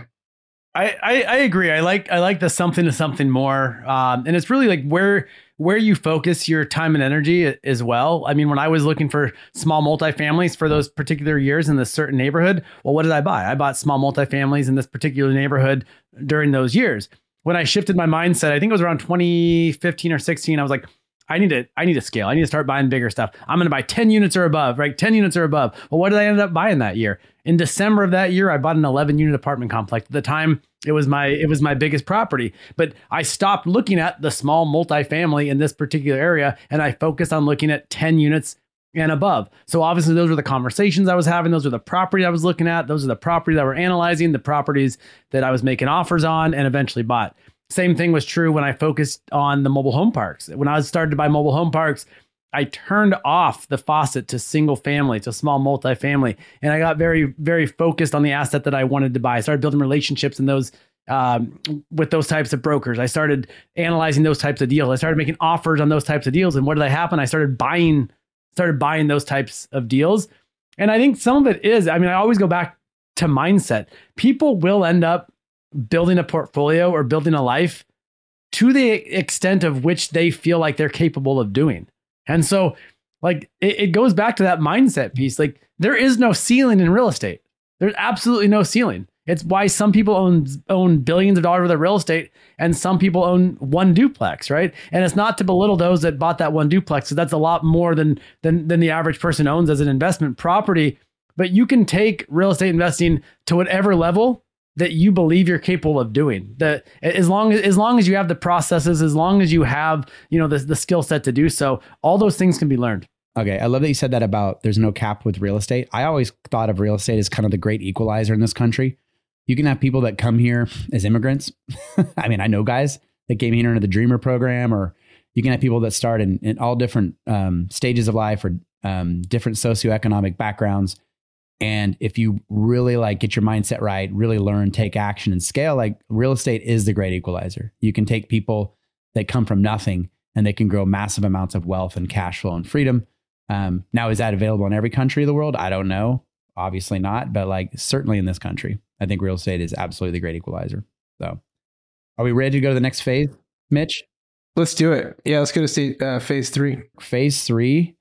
I, I, I agree. I like I like the something to something more, um, and it's really like where where you focus your time and energy as well. I mean, when I was looking for small multifamilies for those particular years in this certain neighborhood, well, what did I buy? I bought small multifamilies in this particular neighborhood during those years. When I shifted my mindset, I think it was around twenty fifteen or sixteen. I was like, I need to, I need to scale. I need to start buying bigger stuff. I'm going to buy ten units or above, right? ten units or above. Well, what did I end up buying that year? In December of that year, I bought an eleven unit apartment complex. At the time, it was my, it was my biggest property, but I stopped looking at the small multifamily in this particular area. And I focused on looking at ten units and above. So obviously those were the conversations I was having. Those were the property I was looking at. Those are the properties I were analyzing, the properties that I was making offers on and eventually bought. Same thing was true when I focused on the mobile home parks. When I was started to buy mobile home parks, I turned off the faucet to single family, to small multifamily. And I got very, very focused on the asset that I wanted to buy. I started building relationships in those um, with those types of brokers. I started analyzing those types of deals. I started making offers on those types of deals. And what did I happen? I started buying, started buying those types of deals. And I think some of it is, I mean, I always go back to mindset. People will end up building a portfolio or building a life to the extent of which they feel like they're capable of doing. And so like it, it goes back to that mindset piece. Like there is no ceiling in real estate. There's absolutely no ceiling. It's why some people own own billions of dollars worth of real estate and some people own one duplex, right? And it's not to belittle those that bought that one duplex. So that's a lot more than than than the average person owns as an investment property. But you can take real estate investing to whatever level that you believe you're capable of doing. That as long as as long as you have the processes, as long as you have, you know, the the skill set to do so, all those things can be learned. Okay. I love that you said that about there's no cap with real estate. I always thought of real estate as kind of the great equalizer in this country. You can have people that come here as immigrants. I mean, I know guys that came here under the Dreamer program, or you can have people that start in, in all different um, stages of life or um, different socioeconomic backgrounds. And if you really like get your mindset right, really learn, take action and scale, like real estate is the great equalizer. You can take people that come from nothing and they can grow massive amounts of wealth and cash flow and freedom. Um, now, is that available in every country of the world? I don't know. Obviously not, but like certainly in this country, I think real estate is absolutely the great equalizer. So are we ready to go to the next phase, Mitch? Let's do it. Yeah, let's go to state, uh, phase three. Phase three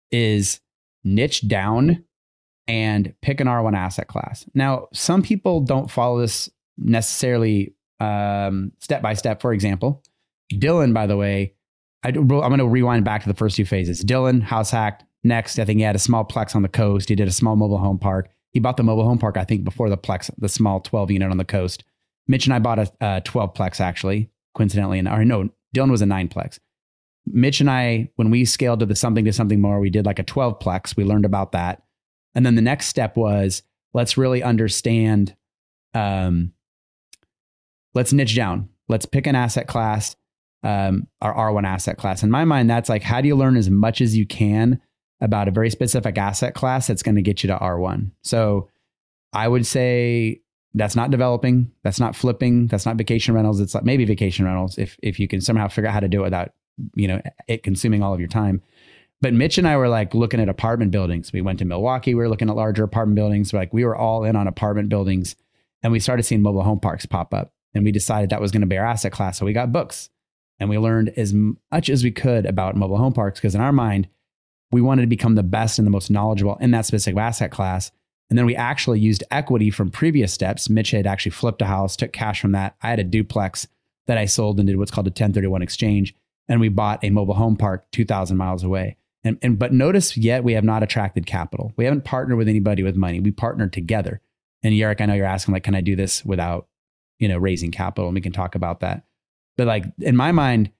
is niche down and pick an R one asset class. Now, some people don't follow this necessarily um, step by step. For example, Dylan, by the way, I, I'm going to rewind back to the first two phases. Dylan, house hacked. Next, I think he had a small Plex on the coast. He did a small mobile home park. He bought the mobile home park, I think, before the Plex, the small twelve unit on the coast. Mitch and I bought a, a twelve Plex, actually, coincidentally. And, or no, Dylan was a nine Plex. Mitch and I, when we scaled to the something to something more, we did like a twelve Plex. We learned about that. And then the next step was, let's really understand, um, let's niche down. Let's pick an asset class, um, our R one asset class. In my mind, that's like, how do you learn as much as you can about a very specific asset class that's going to get you to R one? So I would say that's not developing, that's not flipping, that's not vacation rentals. It's like maybe vacation rentals if if you can somehow figure out how to do it without, you know, it consuming all of your time. But Mitch and I were like looking at apartment buildings. We went to Milwaukee. We were looking at larger apartment buildings. We're like we were all in on apartment buildings, and we started seeing mobile home parks pop up. And we decided that was going to be our asset class. So we got books, and we learned as much as we could about mobile home parks because in our mind, we wanted to become the best and the most knowledgeable in that specific asset class. And then we actually used equity from previous steps. Mitch had actually flipped a house, took cash from that. I had a duplex that I sold and did what's called a ten thirty-one exchange. And we bought a mobile home park two thousand miles away. And, and but notice yet we have not attracted capital. We haven't partnered with anybody with money. We partnered together. And Jarek, I know you're asking, like, can I do this without, you know, raising capital? And we can talk about that. But like in my mind,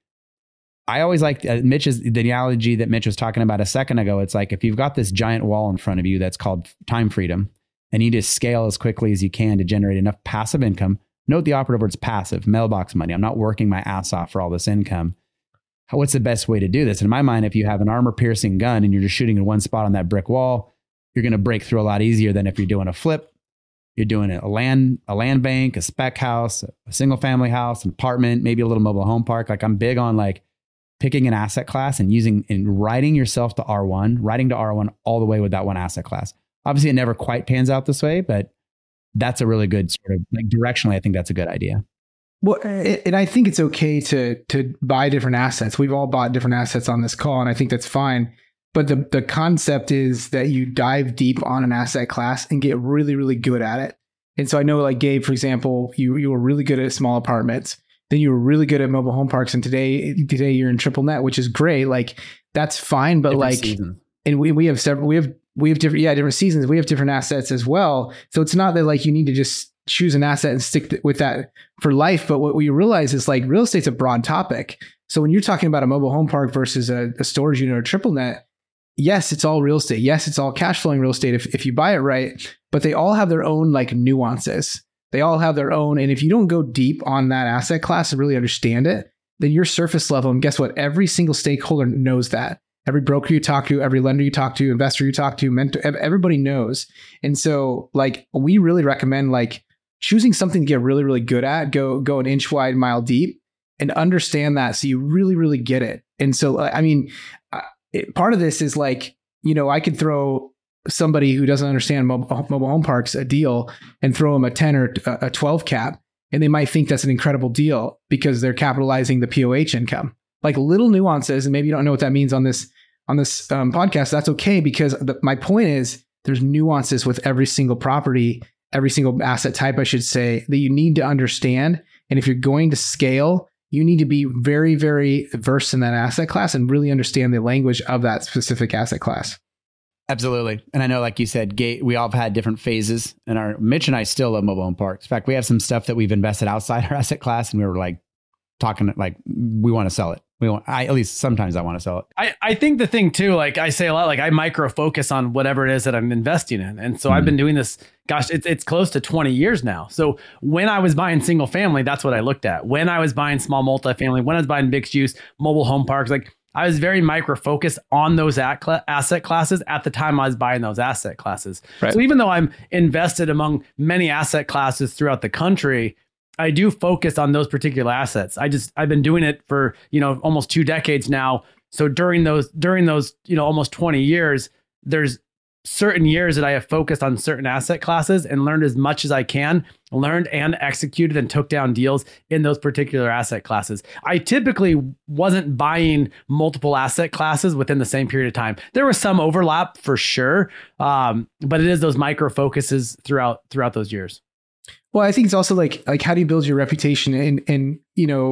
I always like uh, Mitch's, the analogy that Mitch was talking about a second ago. It's like if you've got this giant wall in front of you that's called time freedom, and you just scale as quickly as you can to generate enough passive income. Note the operative word's passive, mailbox money. I'm not working my ass off for all this income. How, what's the best way to do this? In my mind, if you have an armor piercing gun and you're just shooting in one spot on that brick wall, you're going to break through a lot easier than if you're doing a flip. You're doing a land, a land bank, a spec house, a single family house, an apartment, maybe a little mobile home park. Like I'm big on like picking an asset class and using and writing yourself to R one, writing to R one all the way with that one asset class. Obviously, it never quite pans out this way, but that's a really good sort of like directionally. I think that's a good idea. Well, and I think it's okay to to buy different assets. We've all bought different assets on this call, and I think that's fine. But the the concept is that you dive deep on an asset class and get really, really good at it. And so I know, like Gabe, for example, you you were really good at small apartments. Then you were really good at mobile home parks, and today today you're in triple net, which is great. Like that's fine, but different like, seasons. and we we have several we have we have different yeah different seasons. We have different assets as well. So it's not that like you need to just choose an asset and stick th- with that for life. But what we realize is like real estate's a broad topic. So when you're talking about a mobile home park versus a, a storage unit or triple net, yes, it's all real estate. Yes, it's all cash flowing real estate if if you buy it right. But they all have their own like nuances. They all have their own. And if you don't go deep on that asset class and really understand it, then you're surface level. And guess what? Every single stakeholder knows that. Every broker you talk to, every lender you talk to, investor you talk to, mentor, everybody knows. And so like we really recommend like choosing something to get really, really good at, go, go an inch wide, mile deep, and understand that. So you really, really get it. And so, I mean, it, part of this is like, you know, I could throw somebody who doesn't understand mobile, mobile home parks a deal and throw them a ten or a twelve cap. And they might think that's an incredible deal because they're capitalizing the P O H income, like little nuances. And maybe you don't know what that means on this, on this um, podcast. That's okay. Because the, my point is there's nuances with every single property, every single asset type, I should say, that you need to understand. And if you're going to scale, you need to be very, very versed in that asset class and really understand the language of that specific asset class. Absolutely. And I know, like you said, Gate, we all have had different phases, and our Mitch and I still love mobile home parks. In fact, we have some stuff that we've invested outside our asset class, and we were like talking like we want to sell it. We want, I, at least sometimes I want to sell it. I, I think the thing too, like I say a lot, like I micro focus on whatever it is that I'm investing in. And so mm-hmm. I've been doing this, gosh, it's, it's close to twenty years now. So when I was buying single family, that's what I looked at. When I was buying small multifamily, when I was buying mixed use, mobile home parks, like I was very micro focused on those asset classes at the time I was buying those asset classes. Right. So even though I'm invested among many asset classes throughout the country, I do focus on those particular assets. I just, I've been doing it for, you know, almost two decades now. So during those, during those, you know, almost twenty years, there's certain years that I have focused on certain asset classes and learned as much as I can, learned and executed and took down deals in those particular asset classes. I typically wasn't buying multiple asset classes within the same period of time. There was some overlap for sure. Um, but it is those micro focuses throughout, throughout those years. Well, I think it's also like, like, how do you build your reputation? And, and, you know,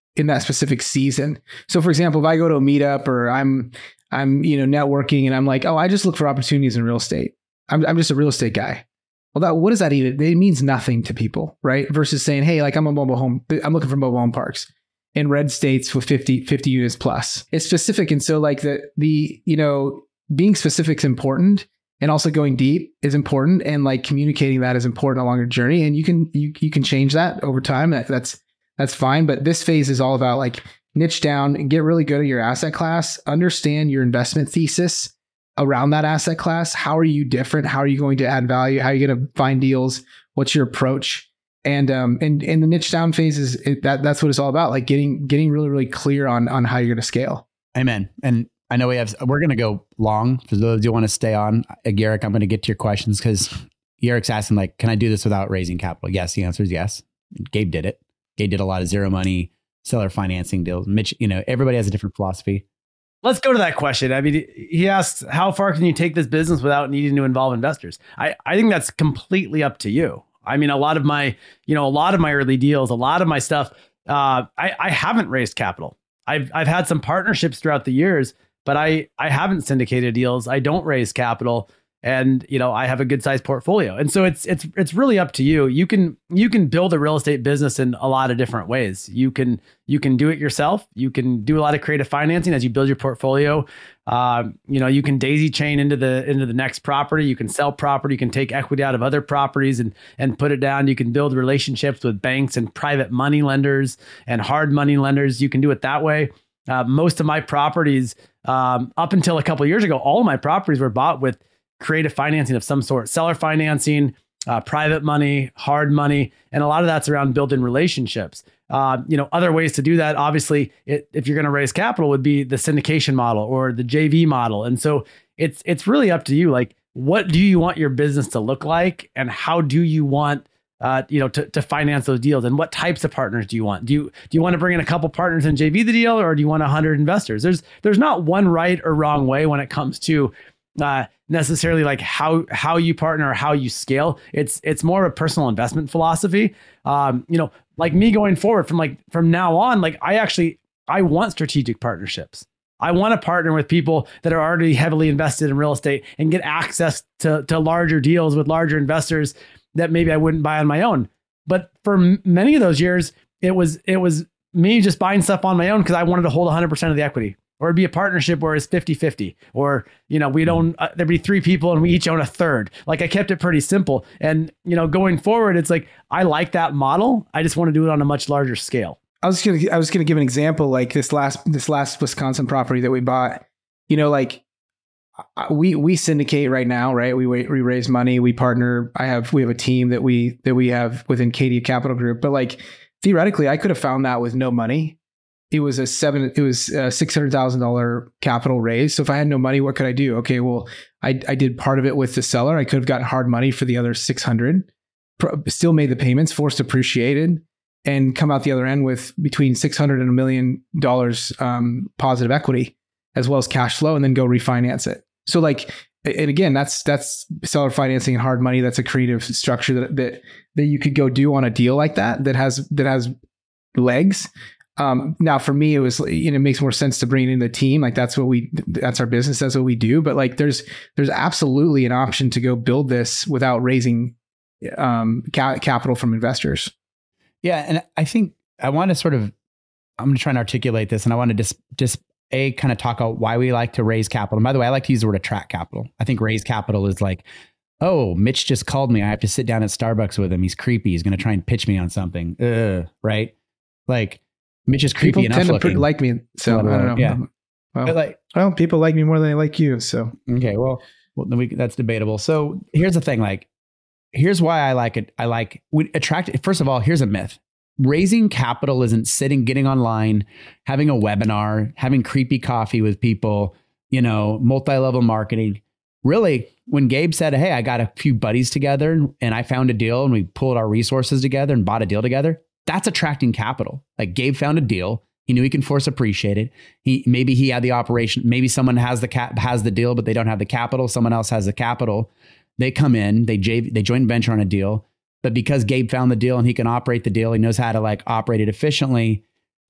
in that specific season. So for example, if I go to a meetup or I'm, I'm, you know, networking and I'm like, oh, I just look for opportunities in real estate. I'm, I'm just a real estate guy. Well, that, what does that even, it means nothing to people, right? Versus saying, hey, like I'm a mobile home, I'm looking for mobile home parks in red states with fifty, fifty units plus. It's specific. And so like the, the, you know, being specific is important, and also going deep is important, and like communicating that is important along your journey. And you can, you, you can change that over time. That, that's, that's fine. But this phase is all about like niche down and get really good at your asset class, understand your investment thesis around that asset class. How are you different? How are you going to add value? How are you going to find deals? What's your approach? And um and and the niche down phase is it, that that's what it's all about. Like getting getting really really clear on on how you're going to scale. Amen. And I know we have we're going to go long for those who want to stay on. Uh, Garrick, I'm going to get to your questions because Garrick's asking like, can I do this without raising capital? Yes, the answer is yes. Gabe did it. Gabe did a lot of zero money seller financing deals. Mitch, you know, everybody has a different philosophy. Let's go to that question. I mean, he asked, how far can you take this business without needing to involve investors? I, I think that's completely up to you. I mean, a lot of my, you know, a lot of my early deals, a lot of my stuff, uh, I, I haven't raised capital. I've, I've had some partnerships throughout the years, but I, I haven't syndicated deals. I don't raise capital. And, you know, I have a good sized portfolio. And so it's, it's, it's really up to you. You can, you can build a real estate business in a lot of different ways. You can, you can do it yourself. You can do a lot of creative financing as you build your portfolio. Uh, you know, you can daisy chain into the, into the next property. You can sell property. You can take equity out of other properties and, and put it down. You can build relationships with banks and private money lenders and hard money lenders. You can do it that way. Uh, most of my properties, um, up until a couple of years ago, all of my properties were bought with creative financing of some sort, seller financing, uh, private money, hard money. And a lot of that's around building relationships. Uh, you know, other ways to do that, obviously, it, if you're going to raise capital, would be the syndication model or the J V model. And so it's, it's really up to you. Like, what do you want your business to look like? And how do you want, uh, you know, to, to finance those deals? And what types of partners do you want? Do you, do you want to bring in a couple partners and J V the deal, or do you want a hundred investors? There's, there's not one right or wrong way when it comes to, uh, necessarily like how, how you partner or how you scale. It's, it's more of a personal investment philosophy. Um, you know, like me going forward from like, from now on, like I actually, I want strategic partnerships. I want to partner with people that are already heavily invested in real estate and get access to, to larger deals with larger investors that maybe I wouldn't buy on my own. But for m- many of those years, it was, it was me just buying stuff on my own because I wanted to hold one hundred percent of the equity. Or it'd be a partnership where it's fifty fifty, or, you know, we'd own, uh, there'd be three people and we each own a third. Like I kept it pretty simple. And, you know, going forward, it's like, I like that model. I just want to do it on a much larger scale. I was going to, I was going to give an example, like this last, this last Wisconsin property that we bought, you know, like we, we syndicate right now, right? We, we raise money, we partner. I have, we have a team that we, that we have within Cadia Capital Group, but like theoretically I could have found that with no money. It was a seven, it was a six hundred thousand dollars capital raise. So if I had no money, what could I do? Okay, well, I, I did part of it with the seller. I could have gotten hard money for the other six hundred, still made the payments, forced appreciated, and come out the other end with between six hundred and a million dollars um, positive equity, as well as cash flow, and then go refinance it. So like, and again, that's, that's seller financing and hard money. That's a creative structure that, that, that you could go do on a deal like that, that has, that has legs. Um, now for me, it was, you know, it makes more sense to bring in the team. Like that's what we, that's our business. That's what we do. But like, there's, there's absolutely an option to go build this without raising, um, ca- capital from investors. Yeah. And I think I want to sort of, I'm going to try and articulate this, and I want to just, just a kind of talk about why we like to raise capital. And by the way, I like to use the word attract capital. I think raise capital is like, oh, Mitch just called me. I have to sit down at Starbucks with him. He's creepy. He's going to try and pitch me on something. Ugh, right? Like, Mitch is creepy people enough tend to looking. pr- like me, so I don't know. Yeah. Well, But like, well, people like me more than they like you. So okay, well, well then we, that's debatable. So here's the thing. Like, here's why I like it. I like we attract. First of all, here's a myth: raising capital isn't sitting, getting online, having a webinar, having creepy coffee with people. You know, multi-level marketing. Really, when Gabe said, "Hey, I got a few buddies together and I found a deal, and we pulled our resources together and bought a deal together," that's attracting capital. Like Gabe found a deal. He knew he can force appreciate it. He, maybe he had the operation. Maybe someone has the cap, has the deal, but they don't have the capital. Someone else has the capital. They come in, they J, they joint venture on a deal, but because Gabe found the deal and he can operate the deal, he knows how to like operate it efficiently.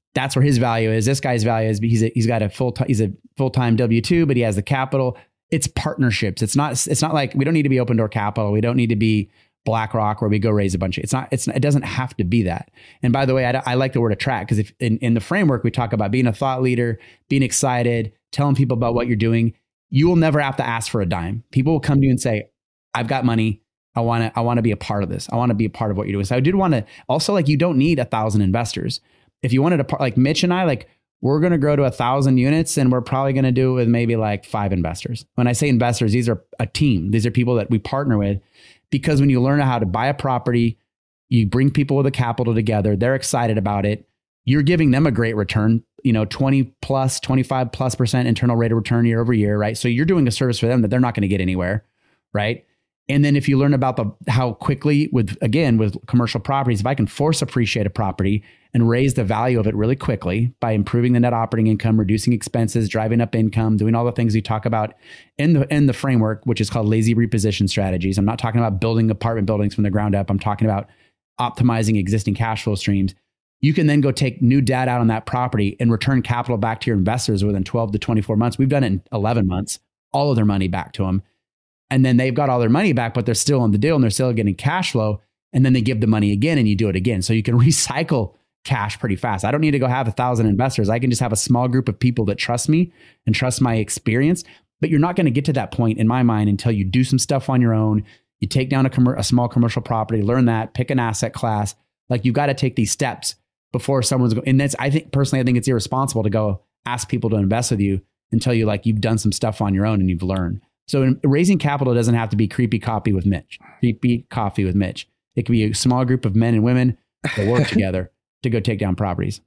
That's where his value is. This guy's value is he's a, he's got a full time, he's a full-time W two, but he has the capital. It's partnerships. It's not, it's not like we don't need to be open door capital. We don't need to be BlackRock where we go raise a bunch of, it's not, it's, it doesn't have to be that. And by the way, I, I like the word attract, because if in, in the framework, we talk about being a thought leader, being excited, telling people about what you're doing. You will never have to ask for a dime. People will come to you and say, I've got money. I want to, I want to be a part of this. I want to be a part of what you're doing. So I did want to also, like, you don't need a thousand investors. If you wanted to, like Mitch and I, like, we're going to grow to a thousand units, and we're probably going to do it with maybe like five investors. When I say investors, these are a team. These are people that we partner with, because when you learn how to buy a property, you bring people with the capital together. They're excited about it. You're giving them a great return, you know, twenty plus, twenty-five plus percent internal rate of return year over year, right? So you're doing a service for them that they're not going to get anywhere, right? And then if you learn about the how quickly with, again, with commercial properties, if I can force appreciate a property and raise the value of it really quickly by improving the net operating income, reducing expenses, driving up income, doing all the things we talk about in the in the framework, which is called lazy reposition strategies. I'm not talking about building apartment buildings from the ground up. I'm talking about optimizing existing cash flow streams. You can then go take new debt out on that property and return capital back to your investors within twelve to twenty-four months. We've done it in eleven months, all of their money back to them. And then they've got all their money back, but they're still on the deal and they're still getting cash flow. And then they give the money again and you do it again. So you can recycle cash pretty fast. I don't need to go have a thousand investors. I can just have a small group of people that trust me and trust my experience. But you're not going to get to that point in my mind until you do some stuff on your own. You take down a, com- a small commercial property, learn that, pick an asset class. Like, you've got to take these steps before someone's going. And that's, I think personally, I think it's irresponsible to go ask people to invest with you until you like, you've done some stuff on your own and you've learned. So in, raising capital doesn't have to be creepy coffee with Mitch, creepy coffee with Mitch. It can be a small group of men and women that work together to go take down properties.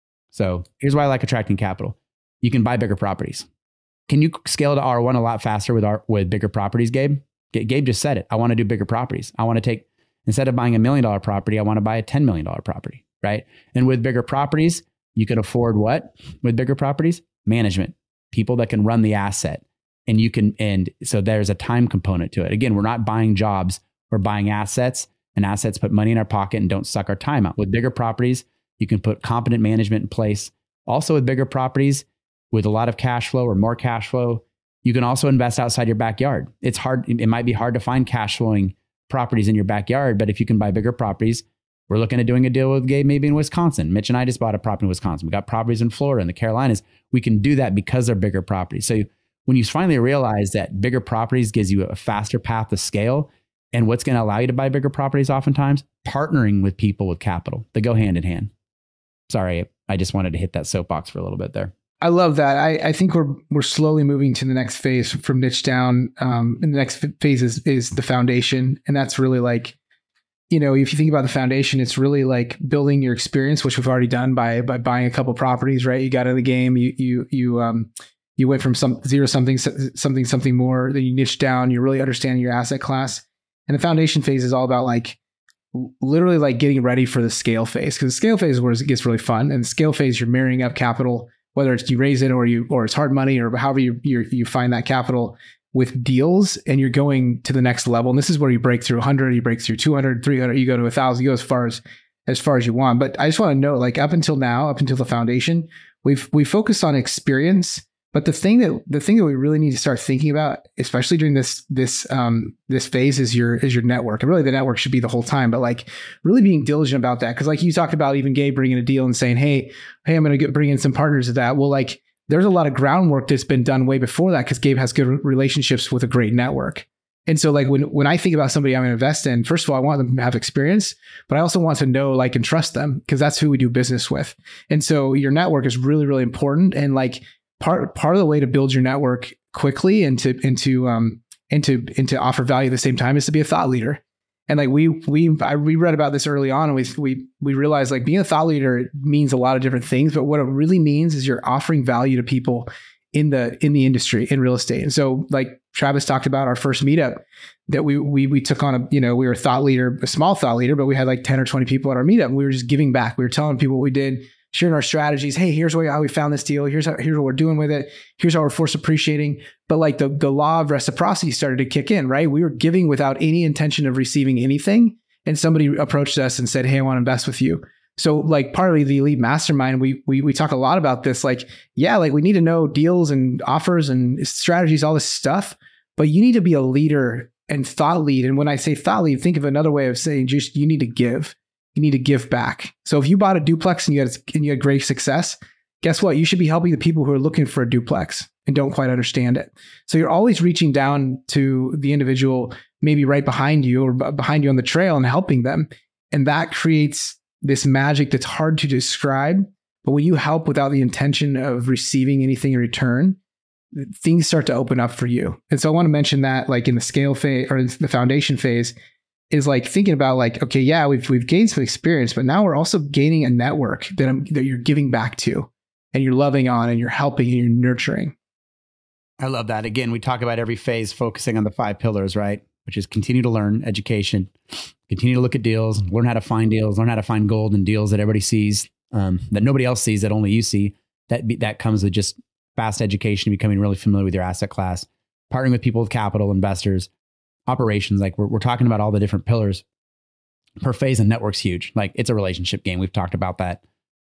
So here's why I like attracting capital. You can buy bigger properties. Can you scale to R one a lot faster with our, with bigger properties, Gabe? G- Gabe just said it. I want to do bigger properties. I want to take, instead of buying a million dollar property, I want to buy a ten million dollar property, right? And with bigger properties, you can afford what? With bigger properties, management, people that can run the asset. And you can, and so there's a time component to it. Again, we're not buying jobs, we're buying assets, and assets put money in our pocket and don't suck our time out. With bigger properties, you can put competent management in place. Also with bigger properties, with a lot of cash flow or more cash flow, you can also invest outside your backyard. It's hard, it might be hard to find cash flowing properties in your backyard, but if you can buy bigger properties, we're looking at doing a deal with Gabe maybe in Wisconsin. Mitch and I just bought a property in Wisconsin. We got properties in Florida and the Carolinas. We can do that because they're bigger properties. So when you finally realize that bigger properties gives you a faster path to scale, and what's going to allow you to buy bigger properties oftentimes, partnering with people with capital. They go hand in hand. Sorry, I just wanted to hit that soapbox for a little bit there. I love that. I, I think we're we're slowly moving to the next phase from niche down. Um, and the next phase is, is the foundation. And that's really like, you know, if you think about the foundation, it's really like building your experience, which we've already done by by buying a couple properties, right? You got in the game, you you you um you went from some zero something something something more, then you niche down, you're really understanding your asset class. And the foundation phase is all about like literally like getting ready for the scale phase, because the scale phase is where it gets really fun. And the scale phase, you're marrying up capital, whether it's you raise it or you or it's hard money or however you you you find that capital, with deals, and you're going to the next level. And this is where you break through one hundred, you break through two hundred, three hundred, you go to one thousand, you go as far as as far as you want. But I just want to note, like up until now, up until the foundation, we've we focused on experience. But the thing that the thing that we really need to start thinking about, especially during this this um this phase, is your is your network. And really, the network should be the whole time. But like really being diligent about that, because like you talked about, even Gabe bringing a deal and saying, "Hey, hey, I'm going to bring in some partners to that." Well, like there's a lot of groundwork that's been done way before that, because Gabe has good relationships with a great network. And so like when when I think about somebody I'm going to invest in, first of all, I want them to have experience, but I also want to know, like, and trust them, because that's who we do business with. And so your network is really really important. And like Part part of the way to build your network quickly and to into um into into offer value at the same time is to be a thought leader. And like we we I, we read about this early on, and we we we realized like being a thought leader means a lot of different things, but what it really means is you're offering value to people in the in the industry, in real estate. And so like Travis talked about our first meetup that we we we took on a, you know, we were a thought leader, a small thought leader, but we had like ten or twenty people at our meetup, and we were just giving back. We were telling people what we did, sharing our strategies. Hey, here's how we found this deal. Here's how, here's what we're doing with it. Here's how we're force appreciating. But like the, the law of reciprocity started to kick in, right? We were giving without any intention of receiving anything. And somebody approached us and said, "Hey, I want to invest with you." So like partly the elite mastermind, we, we, we talk a lot about this, like, yeah, like we need to know deals and offers and strategies, all this stuff, but you need to be a leader and thought lead. And when I say thought lead, think of another way of saying just, you need to give, you need to give back. So if you bought a duplex and you had, and you had great success, guess what? You should be helping the people who are looking for a duplex and don't quite understand it. So you're always reaching down to the individual, maybe right behind you or b- behind you on the trail and helping them. And that creates this magic that's hard to describe. But when you help without the intention of receiving anything in return, things start to open up for you. And so I want to mention that like in the scale phase or the foundation phase is like thinking about like, okay, yeah, we've, we've gained some experience, but now we're also gaining a network that I'm, that you're giving back to and you're loving on and you're helping and you're nurturing. I love that. Again, we talk about every phase focusing on the five pillars, right? Which is continue to learn, education, continue to look at deals, learn how to find deals, learn how to find gold in deals that everybody sees, um, that nobody else sees, that only you see. That be, that comes with just fast education, becoming really familiar with your asset class, partnering with people with capital, investors, operations. Like we're, we're talking about all the different pillars per phase, and network's huge. Like it's a relationship game. We've talked about that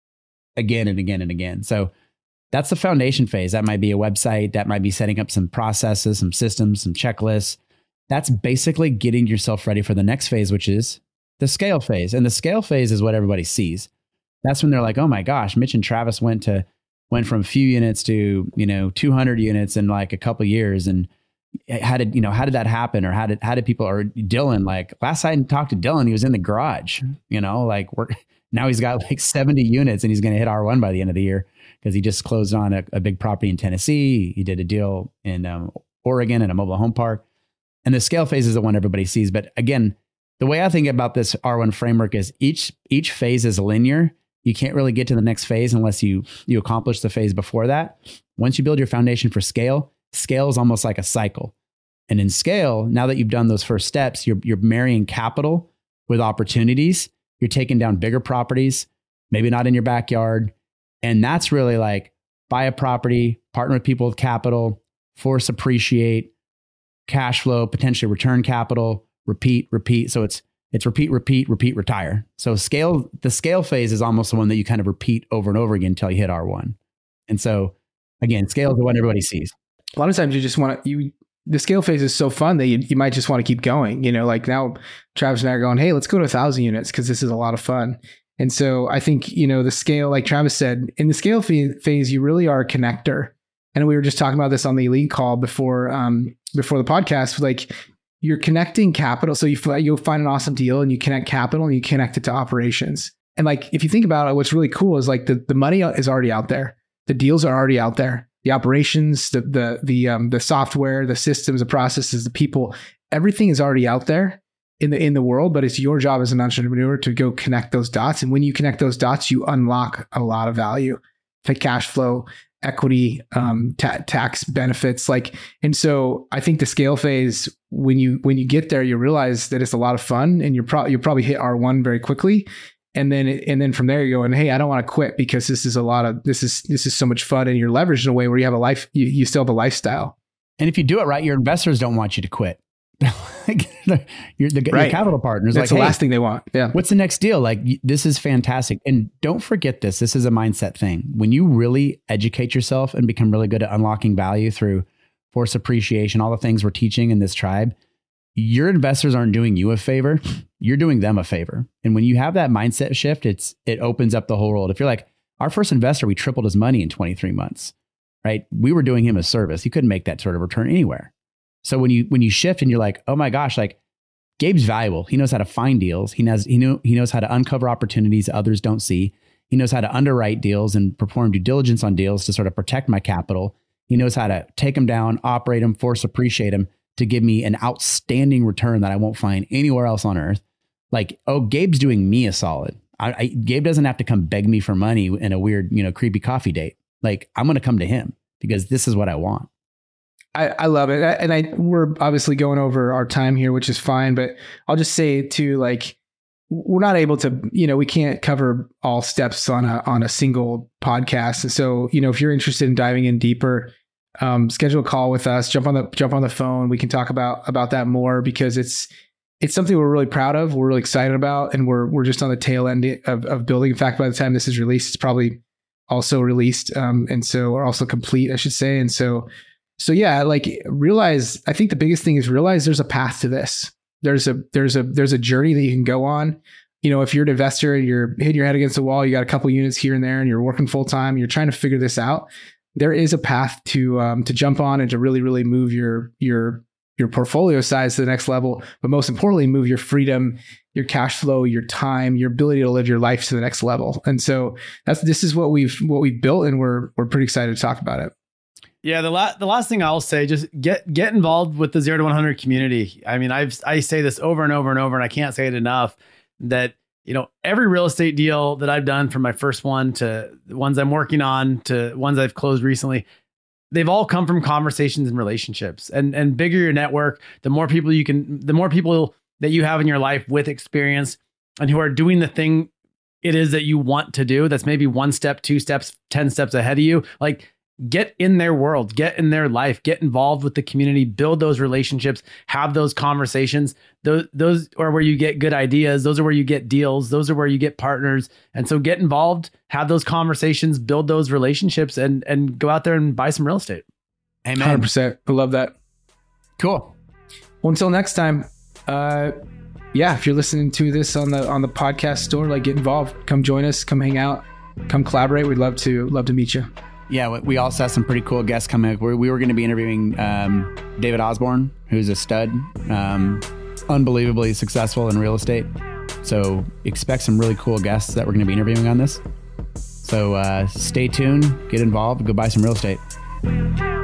again and again and again. So that's the foundation phase. That might be a website. That might be setting up some processes, some systems, some checklists. That's basically getting yourself ready for the next phase, which is the scale phase. And the scale phase is what everybody sees. That's when they're like, oh my gosh, Mitch and Travis went to went from a few units to, you know, two hundred units in like a couple of years. And how did, you know, how did that happen? Or how did, how did people, or Dylan, like last I talked to Dylan, he was in the garage, you know, like we're, now he's got like seventy units and he's going to hit R one by the end of the year because he just closed on a, a big property in Tennessee. He did a deal in um, Oregon in a mobile home park. And the scale phase is the one everybody sees. But again, the way I think about this R one framework is each, each phase is linear. You can't really get to the next phase unless you, you accomplish the phase before that. Once you build your foundation for scale, scale is almost like a cycle. And in scale, now that you've done those first steps, you're, you're marrying capital with opportunities. You're taking down bigger properties, maybe not in your backyard. And that's really like buy a property, partner with people with capital, force appreciate, cash flow, potentially return capital, repeat, repeat. So it's it's repeat, repeat, repeat, retire. So scale, the scale phase is almost the one that you kind of repeat over and over again until you hit R one. And so again, scale is the one everybody sees. A lot of times you just want to, you, the scale phase is so fun that you, you might just want to keep going. You know, like now Travis and I are going, hey, let's go to a thousand units because this is a lot of fun. And so I think, you know, the scale, like Travis said, in the scale phase, you really are a connector. And we were just talking about this on the elite call before, um, before the podcast, like you're connecting capital. So you, you'll find an awesome deal and you connect capital and you connect it to operations. And like, if you think about it, what's really cool is like the, the money is already out there. The deals are already out there. The operations, the, the, the, um, the software, the systems, the processes, the people, everything is already out there in the, in the world, but it's your job as an entrepreneur to go connect those dots. And when you connect those dots, you unlock a lot of value, like cash flow, equity, um, ta- tax benefits. Like, and so I think the scale phase, when you, when you get there, you realize that it's a lot of fun and you're probably, you'll probably hit R one very quickly. And then, and then from there you're going, hey, I don't want to quit because this is a lot of, this is, this is so much fun. And you're leveraged in a way where you have a life, you, you still have a lifestyle. And if you do it right, your investors don't want you to quit. You're the, right. Your capital partners. That's like, the hey, last thing they want. Yeah. What's the next deal? Like, this is fantastic. And don't forget this. This is a mindset thing. When you really educate yourself and become really good at unlocking value through force appreciation, all the things we're teaching in this tribe, your investors aren't doing you a favor. You're doing them a favor. And when you have that mindset shift, it's, it opens up the whole world. If you're like, our first investor, we tripled his money in twenty-three months, right? We were doing him a service. He couldn't make that sort of return anywhere. So when you, when you shift and you're like, oh my gosh, like Gabe's valuable. He knows how to find deals. He knows, he knew, he knows how to uncover opportunities others don't see. He knows how to underwrite deals and perform due diligence on deals to sort of protect my capital. He knows how to take them down, operate them, force appreciate them to give me an outstanding return that I won't find anywhere else on earth. Like, oh, Gabe's doing me a solid. I, I, Gabe doesn't have to come beg me for money in a weird, you know, creepy coffee date. Like, I'm going to come to him because this is what I want. I, I love it. And I, we're obviously going over our time here, which is fine, but I'll just say too, like, we're not able to, you know, we can't cover all steps on a, on a single podcast. And so, you know, if you're interested in diving in deeper, um, schedule a call with us, jump on the, jump on the phone. We can talk about, about that more because it's, it's something we're really proud of. We're really excited about, and we're we're just on the tail end of, of building. In fact, by the time this is released, it's probably also released, um, and so or also complete, I should say. And so, so yeah, like realize. I think the biggest thing is realize there's a path to this. There's a there's a there's a journey that you can go on. You know, if you're an investor and you're hitting your head against the wall, you got a couple units here and there, and you're working full time, you're trying to figure this out. There is a path to um, to jump on and to really really move your your your portfolio size to the next level, but most importantly, move your freedom, your cash flow, your time, your ability to live your life to the next level. And so that's this is what we've what we've built, and we're we're pretty excited to talk about it. Yeah, the last the last thing I'll say, just get get involved with the zero to one hundred community. I mean, I've I say this over and over and over, and I can't say it enough, that you know, every real estate deal that I've done, from my first one to the ones I'm working on to ones I've closed recently, they've all come from conversations and relationships. And and bigger your network, the more people you can, the more people that you have in your life with experience and who are doing the thing it is that you want to do, that's maybe one step, two steps, ten steps ahead of you. Like, get in their world, get in their life, get involved with the community, build those relationships, have those conversations. Those, those are where you get good ideas. Those are where you get deals. Those are where you get partners. And so get involved, have those conversations, build those relationships, and, and go out there and buy some real estate. Amen. one hundred percent. I love that. Cool. Well, until next time, uh, yeah, if you're listening to this on the, on the podcast store, like, get involved, come join us, come hang out, come collaborate. We'd love to, love to meet you. Yeah, we also have some pretty cool guests coming up. We we were going to be interviewing um, David Osborne, who's a stud, um, unbelievably successful in real estate. So expect some really cool guests that we're going to be interviewing on this. So uh, stay tuned, get involved, go buy some real estate.